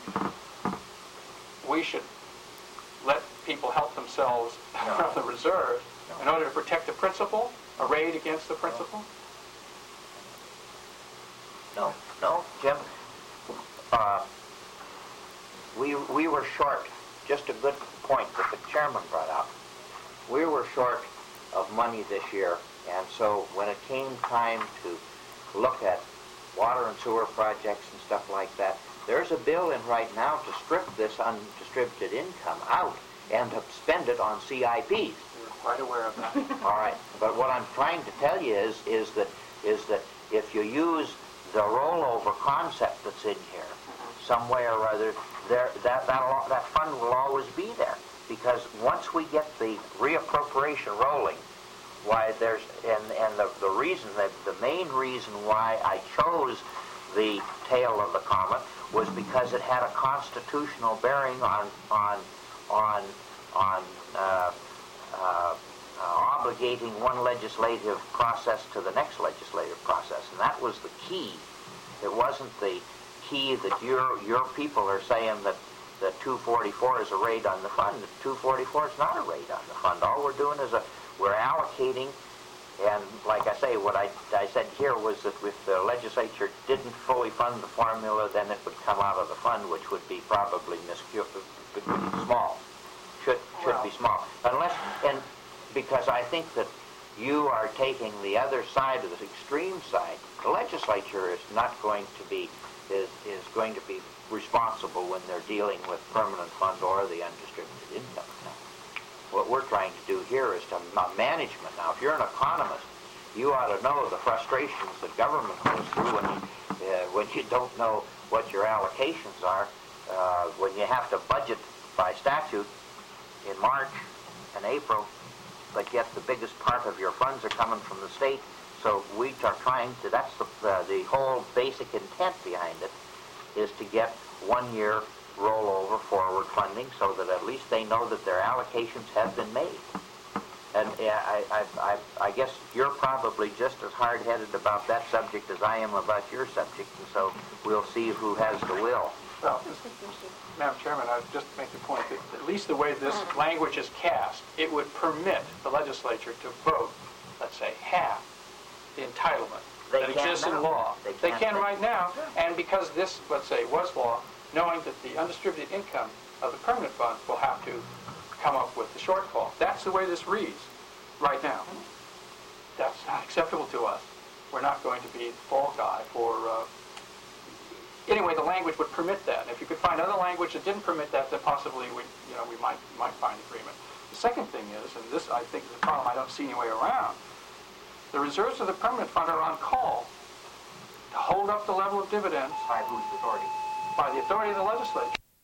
we should let people help themselves No. from the reserve No. in order to protect the principal, a raid against the principal? No, no, Jim. Uh, we we were short. Just a good point that the chairman brought up. We were short of money this year, and so when it came time to look at water and sewer projects and stuff like that, there's a bill in right now to strip this undistributed income out and to spend it on C I Ps. We're quite aware of that. All right, but what I'm trying to tell you is is that is that if you use the rollover concept that's in here, some way or other, there that that that fund will always be there, because once we get the reappropriation rolling, why there's and and the the reason that the main reason why I chose the tail of the comet was because it had a constitutional bearing on on on on uh, uh, uh, obligating one legislative process to the next legislative process, and that was the key. It wasn't the key that your your people are saying that that two forty-four is a raid on the fund. two forty-four is not a raid on the fund. All we're doing is a we're allocating, and like I say, what I, I said here was that if the legislature didn't fully fund the formula, then it would come out of the fund, which would be probably miscu- would be small. Should should be small. Unless, and because I think that you are taking the other side of the extreme side. The legislature is not going to be is is going to be responsible when they're dealing with permanent funds or the undistributed income account. What we're trying to do here is to ma- management. Now, if you're an economist, you ought to know the frustrations that government goes through when you, uh, when you don't know what your allocations are, uh, when you have to budget by statute in March and April, but yet the biggest part of your funds are coming from the state. So we are trying to, that's the, uh, the whole basic intent behind it, is to get one year rollover forward funding so that at least they know that their allocations have been made. And uh, I, I, I, I guess you're probably just as hard-headed about that subject as I am about your subject, and so we'll see who has the will. Well, Madam Chairman, I'd just make the point that at least the way this language is cast, it would permit the legislature to vote, let's say, half the entitlement They that can exists in now. law. They They can can now. right now, and because this, let's say, was law, knowing that the undistributed income of the permanent fund will have to come up with the shortfall. That's the way this reads right now. That's not acceptable to us. We're not going to be the fall guy for, uh, anyway, the language would permit that. And if you could find other language that didn't permit that, then possibly we, you know, we might, might find agreement. The second thing is, and this I think is a problem I don't see any way around, the reserves of the permanent fund are on call to hold up the level of dividends By whose authority? by the authority of the legislature.